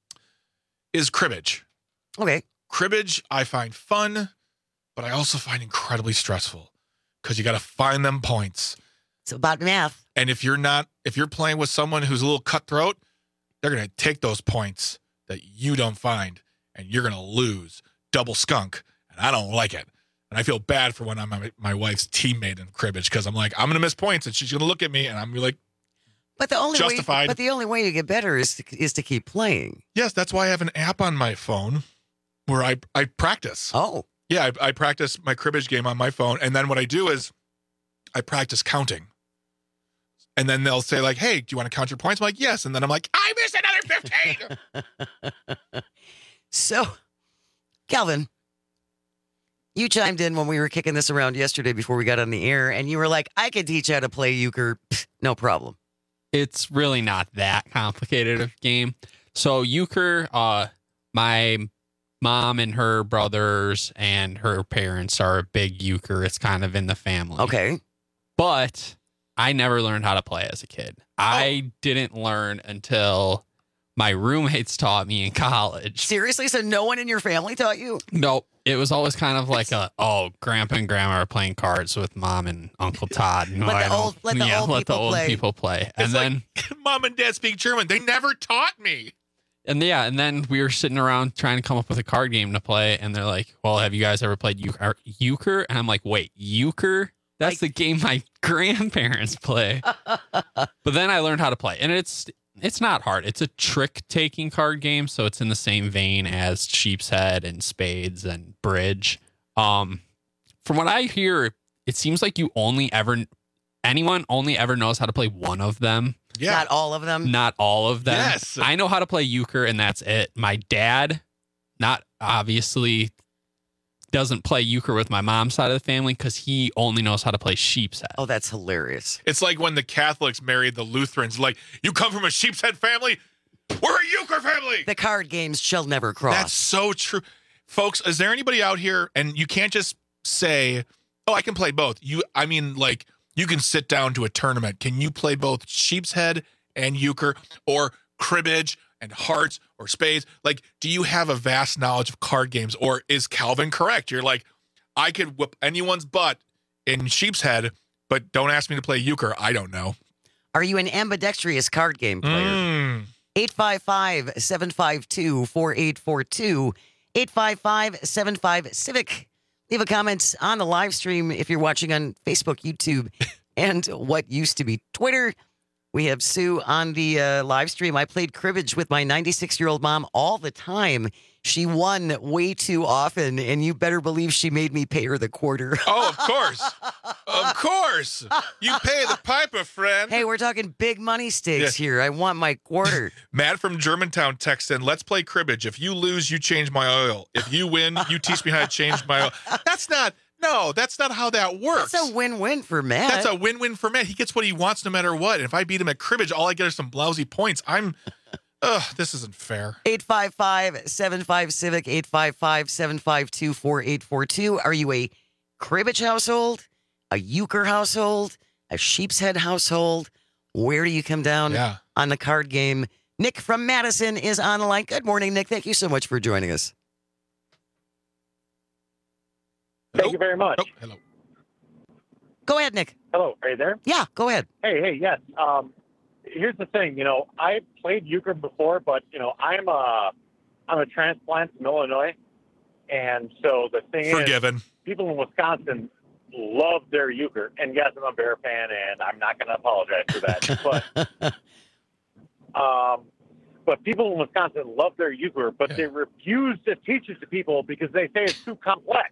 S18: is cribbage.
S16: Okay.
S18: Cribbage I find fun, but I also find incredibly stressful because you got to find them points.
S16: It's about math.
S18: And if you're not, if you're playing with someone who's a little cutthroat, they're going to take those points that you don't find and you're going to lose. Double skunk. And I don't like it. And I feel bad for when I'm my, my wife's teammate in cribbage because I'm like, I'm going to miss points and she's going to look at me and I'm gonna be like,
S16: But the only
S18: justified.
S16: way, but the only way you get better is to, is to keep playing.
S18: Yes, that's why I have an app on my phone where I, I practice.
S16: Oh.
S18: Yeah, I, I practice my cribbage game on my phone. And then what I do is I practice counting. And then they'll say like, hey, do you want to count your points? I'm like, yes. And then I'm like, I missed another fifteen.
S16: So, Calvin, you chimed in when we were kicking this around yesterday before we got on the air, and you were like, I could teach how to play euchre. Pfft, no problem.
S8: It's really not that complicated of a game. So euchre, uh, my mom and her brothers and her parents are a big euchre. It's kind of in the family.
S16: Okay.
S8: But I never learned how to play as a kid. Oh. I didn't learn until my roommates taught me in college.
S16: Seriously? So no one in your family taught you?
S8: Nope. It was always kind of like a, oh, grandpa and grandma are playing cards with mom and Uncle Todd. No,
S16: let
S8: I
S16: the old, let the
S8: yeah,
S16: old
S8: let
S16: people
S8: the old
S16: play.
S8: people play. And
S18: It's
S8: then
S18: like, mom and dad speak German. They never taught me.
S8: And yeah, and then we were sitting around trying to come up with a card game to play, and they're like, well, have you guys ever played euchre? euchre? And I'm like, wait, euchre? That's like, the game my grandparents play. But then I learned how to play, and it's it's not hard. It's a trick-taking card game, so it's in the same vein as Sheep's Head and Spades and Bridge. Um, from what I hear, it seems like you only ever, anyone only ever knows how to play one of them.
S16: Yeah. Not all of them?
S8: Not all of them.
S18: Yes.
S8: I know how to play euchre, and that's it. My dad, not obviously, doesn't play euchre with my mom's side of the family because he only knows how to play Sheep's Head.
S16: Oh, that's hilarious.
S18: It's like when the Catholics married the Lutherans. Like, you come from a Sheep's Head family? We're a euchre family.
S16: The card games shall never cross.
S18: That's so true. Folks, is there anybody out here, and you can't just say, oh, I can play both. You, I mean, like, you can sit down to a tournament. Can you play both Sheep's Head and euchre, or cribbage and hearts or spades? Like, do you have a vast knowledge of card games, or is Calvin correct? You're like, I could whip anyone's butt in Sheep's Head, but don't ask me to play euchre. I don't know.
S16: Are you an ambidextrous card game player?
S18: Mm.
S16: eight five five, seven five two, four eight four two, eight five five, seven five, Civic. Leave a comment on the live stream if you're watching on Facebook, YouTube, and what used to be Twitter. We have Sue on the uh, live stream. I played cribbage with my ninety-six-year-old mom all the time. She won way too often, and you better believe she made me pay her the quarter.
S18: Oh, of course. Of course. You pay the piper, friend.
S16: Hey, we're talking big money stakes
S18: Yeah.
S16: here. I want my quarter.
S18: Matt from Germantown texts in, let's play cribbage. If you lose, you change my oil. If you win, you teach me how to change my oil. That's not, no, that's not how that works.
S16: That's a win-win for Matt.
S18: That's a win-win for Matt. He gets what he wants no matter what. And if I beat him at cribbage, all I get are some lousy points. I'm, ugh, this isn't fair.
S16: eight five five, seven five, Civic, eight five five, seven five two, four eight four two. Are you a cribbage household, a euchre household, a Sheep's Head household? Where do you come down
S18: Yeah.
S16: on the card game? Nick from Madison is on the line. Good morning, Nick. Thank you so much for joining us.
S9: Thank you very much.
S18: Oh, hello.
S16: Go ahead, Nick.
S9: Hello, are you there?
S16: Yeah, go ahead.
S9: Hey, hey, yes. Um, here's the thing. You know, I played euchre before, but you know, I'm a I'm a transplant from Illinois, and so the thing
S18: Forgiven.
S9: is, people in Wisconsin love their euchre. And yes, I'm a Bear fan, and I'm not going to apologize for that. but um, but people in Wisconsin love their euchre, but
S18: Yeah.
S9: they refuse to teach it to people because they say it's too complex.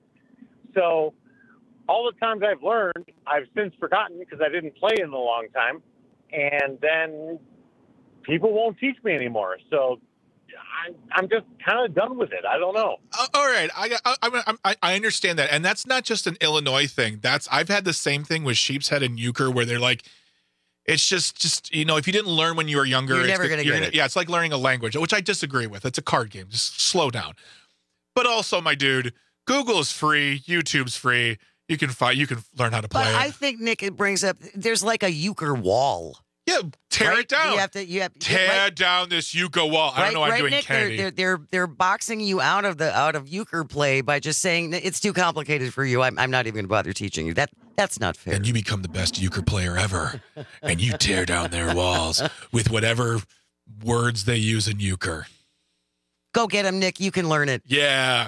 S9: So all the times I've learned, I've since forgotten because I didn't play in a long time. And then people won't teach me anymore. So I'm, I'm just kind of done with it. I don't know.
S18: Uh, all right, I, I I I understand that, and that's not just an Illinois thing. That's I've had the same thing with Sheep's Head and euchre, where they're like, it's just just you know, if you didn't learn when you were younger,
S16: You're
S18: it's
S16: never
S18: the-
S16: gonna
S18: you're
S16: get it.
S18: Yeah, it's like learning a language, which I disagree with. It's a card game. Just slow down. But also, my dude, Google is free, YouTube's free. You can find, you can learn how to play
S16: But
S18: it.
S16: I think, Nick, it brings up, there's like a euchre wall.
S18: Yeah, tear
S16: right?
S18: it down.
S16: You have to, you have
S18: Tear
S16: right,
S18: down this euchre wall. I
S16: right,
S18: don't know. I'm
S16: right,
S18: doing
S16: Nick? They're,
S18: Kennedy.
S16: they're they're they're boxing you out of the out of euchre play by just saying it's too complicated for you. I'm I'm not even going to bother teaching you. That that's not fair.
S18: And you become the best euchre player ever, and you tear down their walls with whatever words they use in euchre.
S16: Go get him, Nick. You can learn it.
S18: Yeah.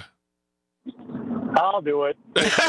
S9: I'll do it.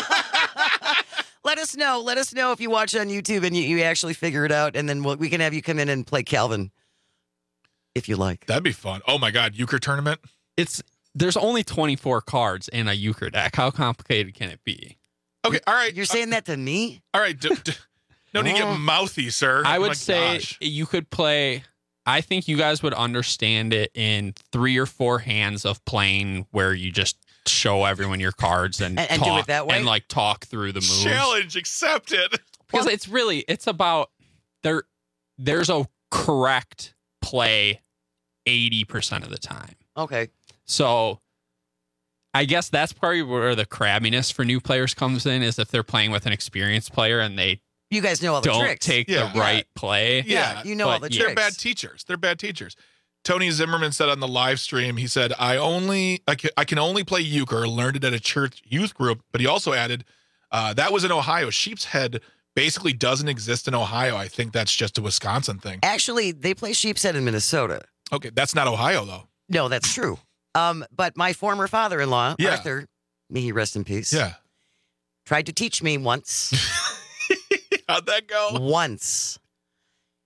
S16: Let us know. Let us know if you watch on YouTube and you, you actually figure it out, and then we'll, we can have you come in and play Calvin if you like.
S18: That'd be fun. Oh my God, euchre tournament.
S8: It's there's only twenty-four cards in a euchre deck. How complicated can it be?
S18: Okay, all right.
S16: You're saying that to me?
S18: All right. D- d- no need to get mouthy, sir.
S8: I
S18: Oh
S8: would
S18: my
S8: say
S18: gosh.
S8: you could play. I think you guys would understand it in three or four hands of playing, where you just show everyone your cards and,
S16: And- and
S8: talk
S16: do it that way?
S8: and like talk through the moves.
S18: Challenge accepted.
S8: Because it's really it's about there. There's a correct play eighty percent of the time.
S16: Okay.
S8: So I guess that's probably where the crabbiness for new players comes in, is if they're playing with an experienced player and they
S16: You guys know all the
S8: don't
S16: tricks.
S8: take
S18: Yeah.
S8: the right play.
S18: Yeah,
S16: you know all
S8: But
S16: the
S8: yeah.
S18: They're
S16: tricks.
S18: bad teachers. They're bad teachers. Tony Zimmerman said on the live stream, he said, I only, I can, I can only play euchre, learned it at a church youth group. But he also added, uh, that was in Ohio. Sheep's Head basically doesn't exist in Ohio. I think that's just a Wisconsin thing.
S16: Actually, they play Sheep's Head in Minnesota.
S18: Okay, that's not Ohio, though.
S16: No, that's true. Um, but my former father-in-law,
S18: Yeah.
S16: Arthur, may he rest in peace,
S18: Yeah.
S16: tried to teach me once.
S18: How'd that go?
S16: Once.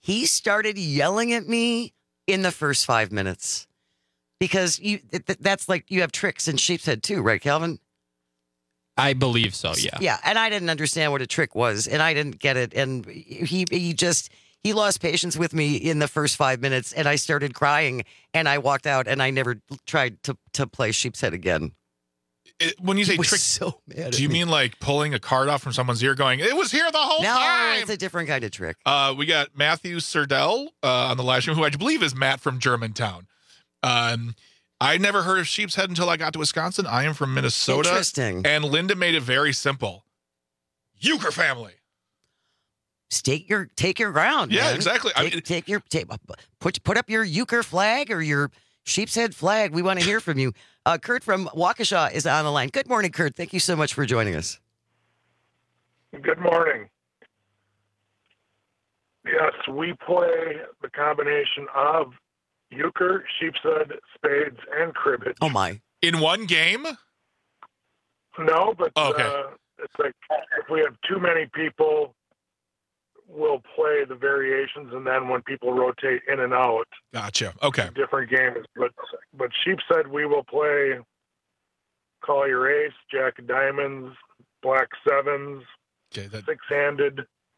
S16: he started yelling at me in the first five minutes because you th- that's like you have tricks in Sheepshead too, right, Calvin?
S8: I believe so, yeah.
S16: Yeah, and I didn't understand what a trick was, and I didn't get it, and he he just he lost patience with me in the first five minutes, and I started crying, and I walked out, and I never tried to to play Sheepshead again.
S18: It, when you say
S16: He was
S18: trick,
S16: so mad
S18: do
S16: at
S18: you
S16: me.
S18: mean like pulling a card off from someone's ear, going, "It was here the whole
S16: No,
S18: time"?
S16: it's a different kind of trick.
S18: Uh, we got Matthew Serdell uh, on the live stream, who I believe is Matt from Germantown. Um, I never heard of Sheepshead until I got to Wisconsin. I am from Minnesota.
S16: Interesting.
S18: And Linda made it very simple. Euchre family.
S16: Take your take your ground.
S18: Yeah,
S16: man.
S18: exactly. I
S16: Take,
S18: mean-
S16: take your take, put put up your Euchre flag or your Sheepshead flag. We want to hear from you. Uh, Kurt from Waukesha is on the line. Good morning, Kurt. Thank you so much for joining us.
S10: Good morning. Yes, we play the combination of euchre, sheepshead, spades, and cribbage.
S16: Oh my!
S18: In one game?
S10: No, but
S18: Oh, okay.
S10: uh, it's like if we have too many people, we'll play the variations, and then when people rotate in and out,
S18: Gotcha. Okay.
S10: different games. But but sheepshead, we will play call your ace, jack of diamonds, black sevens,
S18: Okay, that,
S10: six-handed,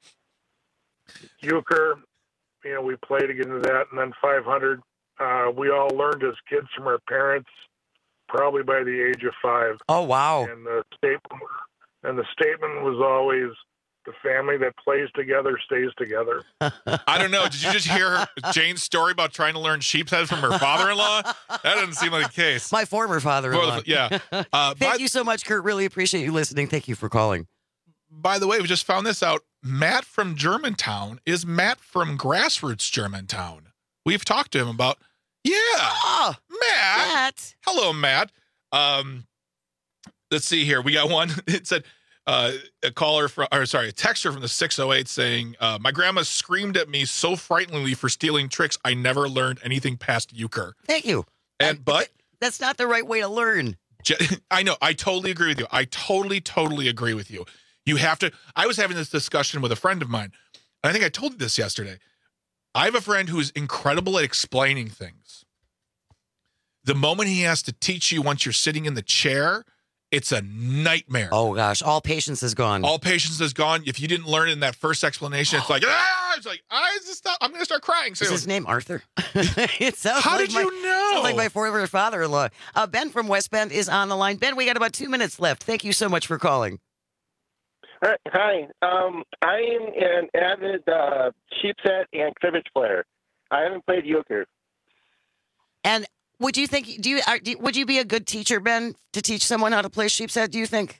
S10: euchre. You know, we play to get into that, and then five hundred. Uh, we all learned as kids from our parents, probably by the age of five.
S16: Oh wow!
S10: And the statement, and the statement was always, "The family that plays together stays together."
S18: I don't know. Did you just hear her, Jane's story about trying to learn Sheepshead from her father-in-law? That doesn't seem like the case.
S16: My former father-in-law.
S18: Yeah. Uh,
S16: Thank
S18: by,
S16: you so much, Kurt. Really appreciate you listening. Thank you for calling.
S18: by the way, we just found this out. Matt from Germantown is Matt from Grassroots Germantown. We've talked to him about, yeah,
S16: oh,
S18: Matt.
S16: Matt.
S18: Hello, Matt. Um, let's see here. We got one. It said, Uh, a caller from, or sorry, a texter from the six oh eight saying, uh, my grandma screamed at me so frighteningly for stealing tricks, I never learned anything past euchre.
S16: Thank you.
S18: And, but
S16: that's not the right way to learn.
S18: I know. I totally agree with you. I totally, totally agree with you. You have to, I was having this discussion with a friend of mine. I think I told you this yesterday. I have a friend who is incredible at explaining things. The moment he has to teach you once you're sitting in the chair, it's a nightmare.
S16: Oh gosh, all patience is gone.
S18: All patience is gone. If you didn't learn it in that first explanation, it's like, ah, it's like, I just stop. I'm going to start crying soon.
S16: Is his name Arthur? It sounds
S18: How
S16: like
S18: did
S16: my,
S18: you know?
S16: Sounds like my former father-in-law. Uh, Ben from West Bend is on the line. Ben, we got about two minutes left. Thank you so much for calling.
S12: Hi, hi. Um, I am an avid uh, sheepshead and cribbage player. I haven't played euchre.
S16: And would you think? Do you, are, do, would you be a good teacher, Ben, to teach someone how to play sheepshead? Do you think?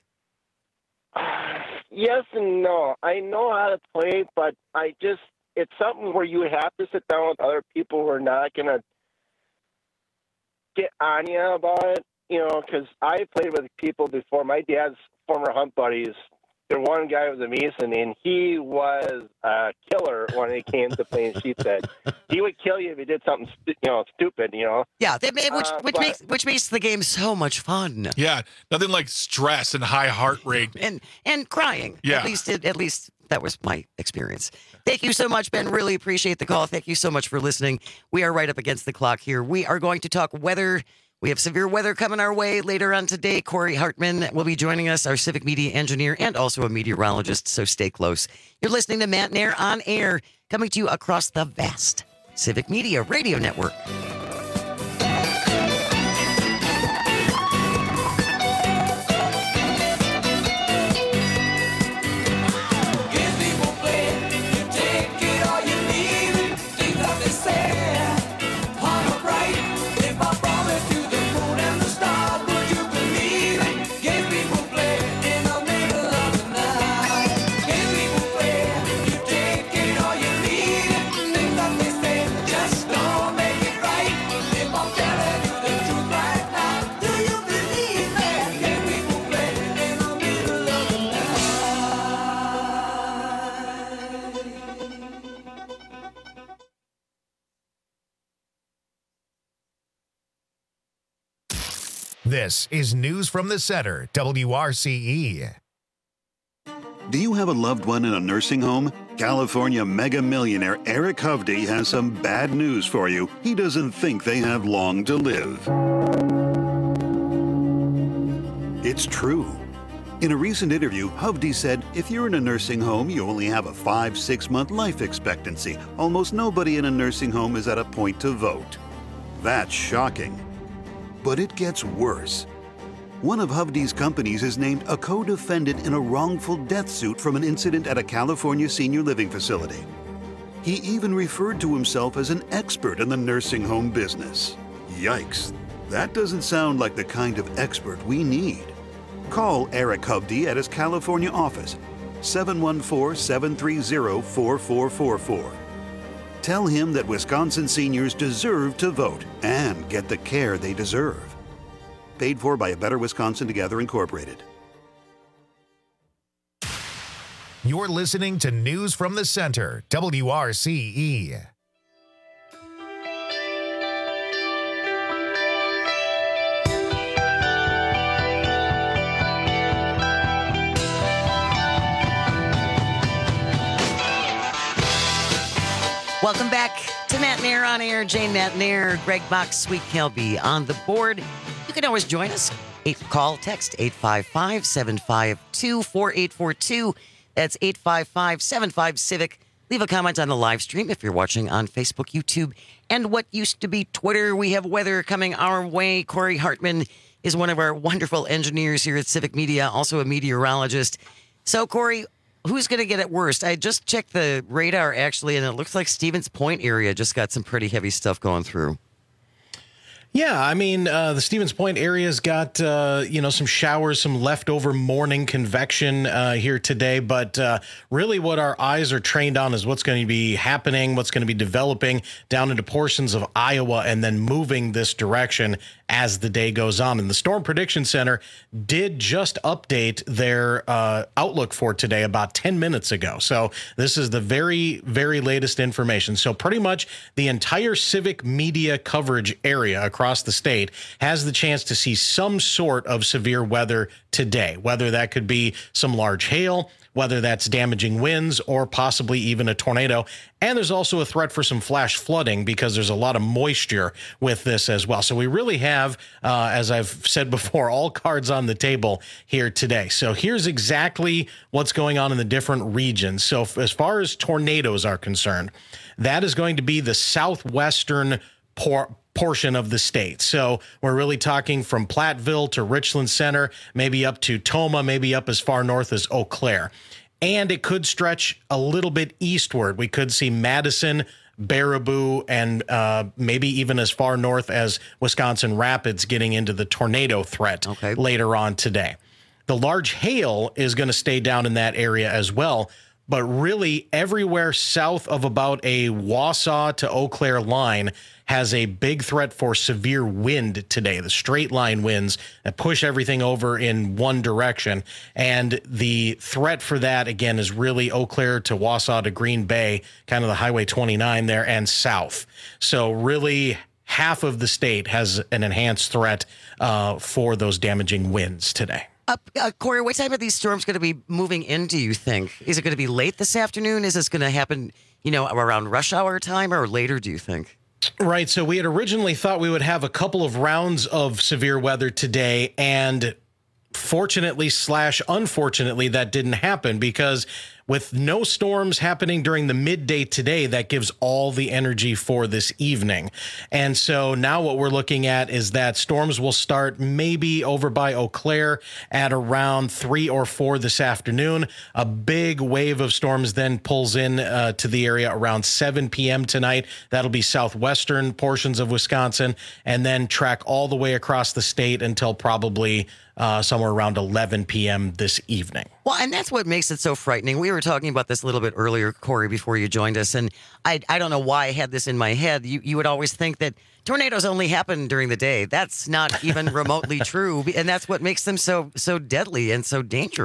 S12: Yes and no. I know how to play, but I just it's something where you have to sit down with other people who are not gonna get on you about it. You know, because I played with people before. My dad's former hunt buddies. The one guy was a Mason, and he was a killer when it came to playing sheepshead. He would kill you if you did something, stu- you know, stupid. You know.
S16: Yeah, they made, which
S12: Uh,
S16: which
S12: but-
S16: makes which makes the game so much fun.
S18: Yeah, nothing like stress and high heart rate.
S16: And and crying.
S18: Yeah.
S16: At least it, at least that was my experience. Thank you so much, Ben. Really appreciate the call. Thank you so much for listening. We are right up against the clock here. We are going to talk weather. We have severe weather coming our way later on today. Corey Hartman will be joining us, our civic media engineer and also a meteorologist, so stay close. You're listening to Matt Nair on air, coming to you across the vast Civic Media Radio Network.
S1: This is News from the Center, W R C E.
S13: Do you have a loved one in a nursing home? California mega millionaire Eric Hovde has some bad news for you. He doesn't think they have long to live. It's true. In a recent interview, Hovde said, if you're in a nursing home, you only have a five, six month life expectancy. Almost nobody in a nursing home is at a point to vote. That's shocking. But it gets worse. One of Hovde's companies is named a co-defendant in a wrongful death suit from an incident at a California senior living facility. He even referred to himself as an expert in the nursing home business. Yikes, that doesn't sound like the kind of expert we need. Call Eric Hovde at his California office, seven one four, seven three zero, four four four four. Tell him that Wisconsin seniors deserve to vote and get the care they deserve. Paid for by A Better Wisconsin Together Incorporated.
S1: You're listening to News from the Center, W R C E.
S16: Welcome back to Matt Nair on Air. Jane Matt Nair, Greg Bach, Sweet Kelby on the board. You can always join us. Eight, call, text eight five five, seven five two, four eight four two. That's eight five five, seven five, Civic. Leave a comment on the live stream if you're watching on Facebook, YouTube, and what used to be Twitter. We have weather coming our way. Corey Hartman is one of our wonderful engineers here at Civic Media, also a meteorologist. So, Corey, who's going to get it worst? I just checked the radar, actually, and it looks like Stevens Point area just got some pretty heavy stuff going through.
S2: Yeah, I mean, uh, the Stevens Point area's got, uh, you know, some showers, some leftover morning convection uh, here today. But uh, really what our eyes are trained on is what's going to be happening, what's going to be developing down into portions of Iowa and then moving this direction as the day goes on. And the Storm Prediction Center did just update their uh, outlook for today about ten minutes ago. So this is the very, very latest information. So pretty much the entire Civic Media coverage area across the state has the chance to see some sort of severe weather today, whether that could be some large hail, whether that's damaging winds, or possibly even a tornado. And there's also a threat for some flash flooding because there's a lot of moisture with this as well. So we really have, uh, as I've said before, all cards on the table here today. So here's exactly what's going on in the different regions. So as far as tornadoes are concerned, that is going to be the southwestern por- portion of the state. So we're really talking from Platteville to Richland Center, maybe up to Toma, maybe up as far north as Eau Claire. And it could stretch a little bit eastward. We could see Madison, Baraboo, and uh, maybe even as far north as Wisconsin Rapids getting into the tornado threat okay. later on today. The large hail is going to stay down in that area as well. But really everywhere south of about a Wausau to Eau Claire line has a big threat for severe wind today. The straight line winds that push everything over in one direction. And the threat for that, again, is really Eau Claire to Wausau to Green Bay, kind of the Highway twenty-nine there, and south. So really half of the state has an enhanced threat uh, for those damaging winds today.
S16: Uh, uh, Corey, what time are these storms going to be moving in, do you think? Is it going to be late this afternoon? Is this going to happen, you know, around rush hour time or later, do you think?
S2: Right. So we had originally thought we would have a couple of rounds of severe weather today, and fortunately slash unfortunately that didn't happen because with no storms happening during the midday today, that gives all the energy for this evening. And so now what we're looking at is that storms will start maybe over by Eau Claire at around three or four this afternoon. A big wave of storms then pulls in uh, to the area around seven p.m. tonight. That'll be southwestern portions of Wisconsin, and then track all the way across the state until probably uh, somewhere around eleven p.m. this evening.
S16: Well, and that's what makes it so frightening. We were talking about this a little bit earlier, Corey, before you joined us, and I I don't know why I had this in my head. You you would always think that tornadoes only happen during the day. That's not even remotely true, and that's what makes them so so deadly and so dangerous.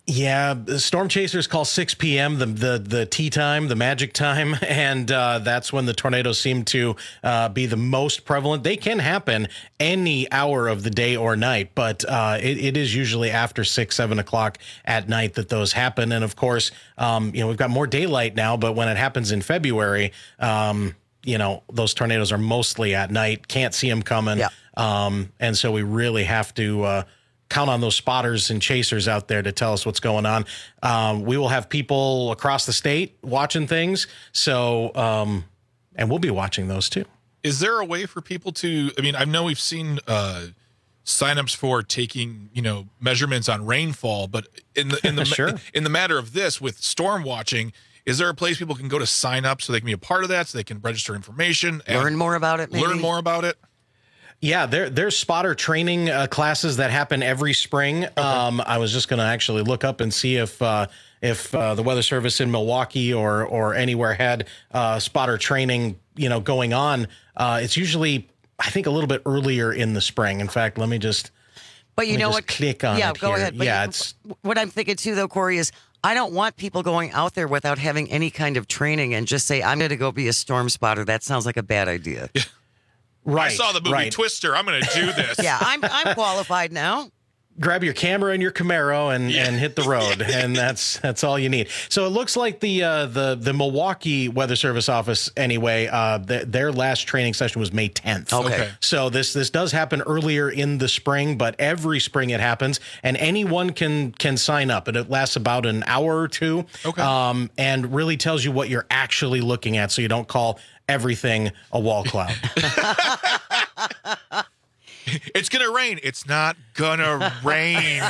S14: Yeah, the storm chasers call six p.m. the the the tea time, the magic time, and uh, that's when the tornadoes seem to uh, be the most prevalent. They can happen any hour of the day or night, but uh, it, it is usually after six, seven o'clock at night that those happen. And of course, um, you know, we've got more daylight now, but when it happens in February, um, you know, those tornadoes are mostly at night. Can't see them coming,
S16: yeah.
S14: um, and so we really have to. Uh, count on those spotters and chasers out there to tell us what's going on. Um, we will have people across the state watching things. So, um, and we'll be watching those too.
S18: Is there a way for people to, I mean, I know we've seen uh, signups for taking, you know, measurements on rainfall, but in the, in the,
S14: sure.
S18: in the matter of this with storm watching, is there a place people can go to sign up so they can be a part of that, so they can register information? And
S16: learn more about it, maybe?
S18: Learn more about it?
S14: Yeah, there, there's spotter training uh, classes that happen every spring. Okay. Um, I was just going to actually look up and see if uh, if uh, the Weather Service in Milwaukee or or anywhere had uh, spotter training, you know, going on. Uh, it's usually, I think, a little bit earlier in the spring. In fact, let me just.
S16: But you know what?
S14: Click on
S16: yeah,
S14: it
S16: go
S14: here.
S16: ahead. But
S14: yeah,
S16: you,
S14: it's
S16: what I'm thinking too, though, Corey, is I don't want people going out there without having any kind of training and just say, I'm going to go be a storm spotter. That sounds like a bad idea.
S18: Yeah.
S14: Right.
S18: I saw the movie
S14: right.
S18: Twister. I'm going to do this.
S16: Yeah, I'm I'm qualified now.
S14: Grab your camera and your Camaro and, yeah. and hit the road, and that's that's all you need. So it looks like the uh, the the Milwaukee Weather Service office, anyway, uh, th- their last training session was May tenth.
S16: Okay.
S18: okay.
S14: So this this does happen earlier in the spring, but every spring it happens, and anyone can can sign up, and it lasts about an hour or two.
S18: Okay.
S14: Um, and really tells you what you're actually looking at, so you don't call everything a wall cloud.
S18: It's going to rain. It's not going to rain.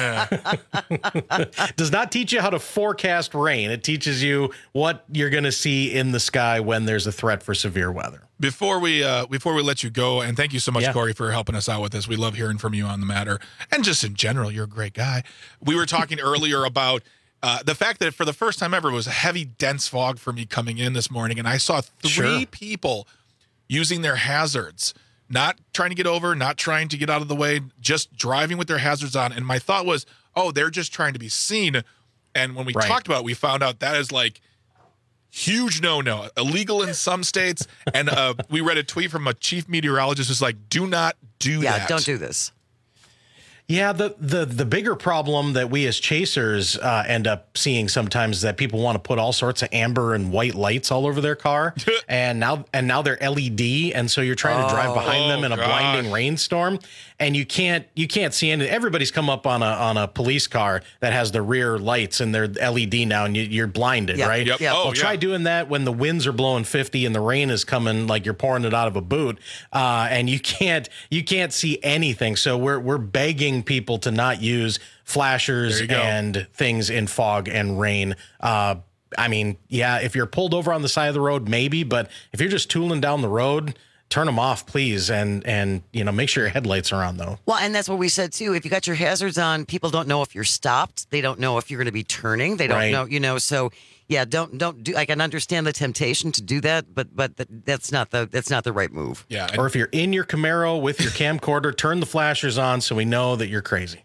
S14: Does not teach you how to forecast rain. It teaches you what you're going to see in the sky when there's a threat for severe weather.
S18: Before we uh, before we let you go, and thank you so much,
S14: Yeah.
S18: Corey, for helping us out with this. We love hearing from you on the matter, and just in general, you're a great guy. We were talking earlier about uh, the fact that for the first time ever, it was a heavy, dense fog for me coming in this morning, and I saw three
S14: Sure.
S18: people using their hazards. Not trying to get over, not trying to get out of the way, just driving with their hazards on. And my thought was, oh, they're just trying to be seen. And when we
S14: Right.
S18: talked about it, we found out that is like huge no-no, illegal in some states. And uh, we read a tweet from a chief meteorologist who's like, do not do
S16: Yeah,
S18: that.
S16: don't do this.
S14: Yeah, the the the bigger problem that we as chasers uh, end up seeing sometimes is that people want to put all sorts of amber and white lights all over their car, and now and now they're L E D, and so you're trying to drive behind them in a
S18: gosh.
S14: blinding rainstorm, and you can't you can't see anything. Everybody's come up on a on a police car that has the rear lights and they're L E D now, and you, you're blinded,
S16: Yep,
S14: right?
S18: yep.
S16: Yep.
S18: Oh,
S14: Well, try
S18: yeah.
S14: doing that when the winds are blowing fifty and the rain is coming like you're pouring it out of a boot, uh, and you can't you can't see anything. So we're we're begging people to not use flashers
S18: There you go.
S14: and things in fog and rain. Uh, I mean, yeah, if you're pulled over on the side of the road, maybe, but if you're just tooling down the road, turn them off, please, and and you know make sure your headlights are on though.
S16: Well, and that's what we said too. If you got your hazards on, people don't know if you're stopped. They don't know if you're going to be turning. They don't
S14: Right.
S16: know, you know. So yeah, don't don't do. I can understand the temptation to do that, but but that, that's not the that's not the right move.
S18: Yeah. and-
S14: Or if you're in your Camaro with your camcorder, turn the flashers on so we know that you're crazy.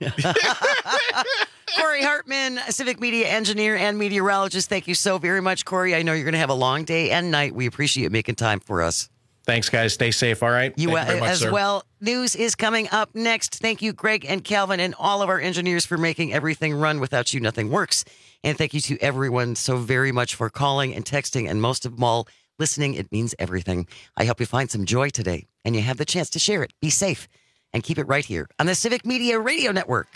S16: Corey Hartman, a civic media engineer and meteorologist. Thank you so very much, Corey. I know you're going to have a long day and night. We appreciate you making time for us.
S14: Thanks, guys. Stay safe. All right.
S16: You,
S18: Thank you very much,
S16: as
S18: sir.
S16: well. News is coming up next. Thank you, Greg and Calvin, and all of our engineers for making everything run. Without you, nothing works. And thank you to everyone so very much for calling and texting, and most of all, listening. It means everything. I hope you find some joy today, and you have the chance to share it. Be safe, and keep it right here on the Civic Media Radio Network.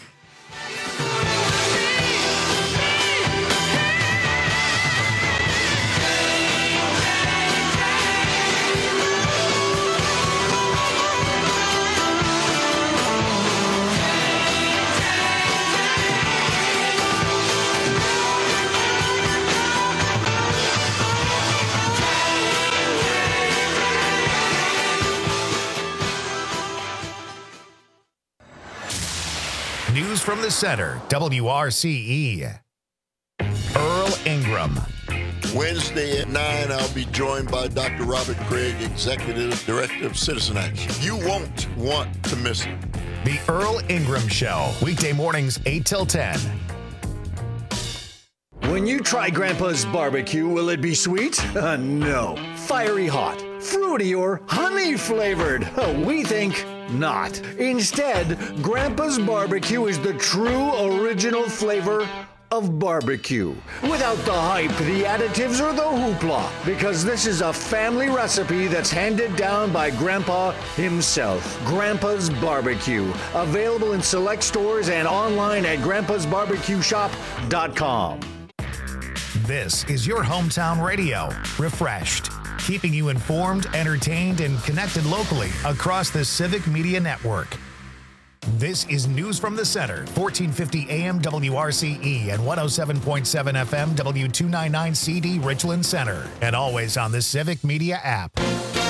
S1: News from the center, W R C E. Earl Ingram.
S15: Wednesday at nine, I'll be joined by Doctor Robert Craig, Executive Director of Citizen Action. You won't want to miss it.
S1: The Earl Ingram Show, weekday mornings eight till ten.
S17: When you try Grandpa's barbecue, will it be sweet? Uh, no. Fiery hot, fruity, or honey flavored? Uh, we think not. Instead, Grandpa's barbecue is the true original flavor of barbecue. Without the hype, the additives, or the hoopla. Because this is a family recipe that's handed down by Grandpa himself. Grandpa's Barbecue. Available in select stores and online at grandpas barbecue shop dot com.
S1: This is your hometown radio. Refreshed. Keeping you informed, entertained, and connected locally across the Civic Media Network. This is News from the Center, fourteen fifty A M W R C E and one oh seven point seven F M W two ninety-nine C D Richland Center, and always on the Civic Media app.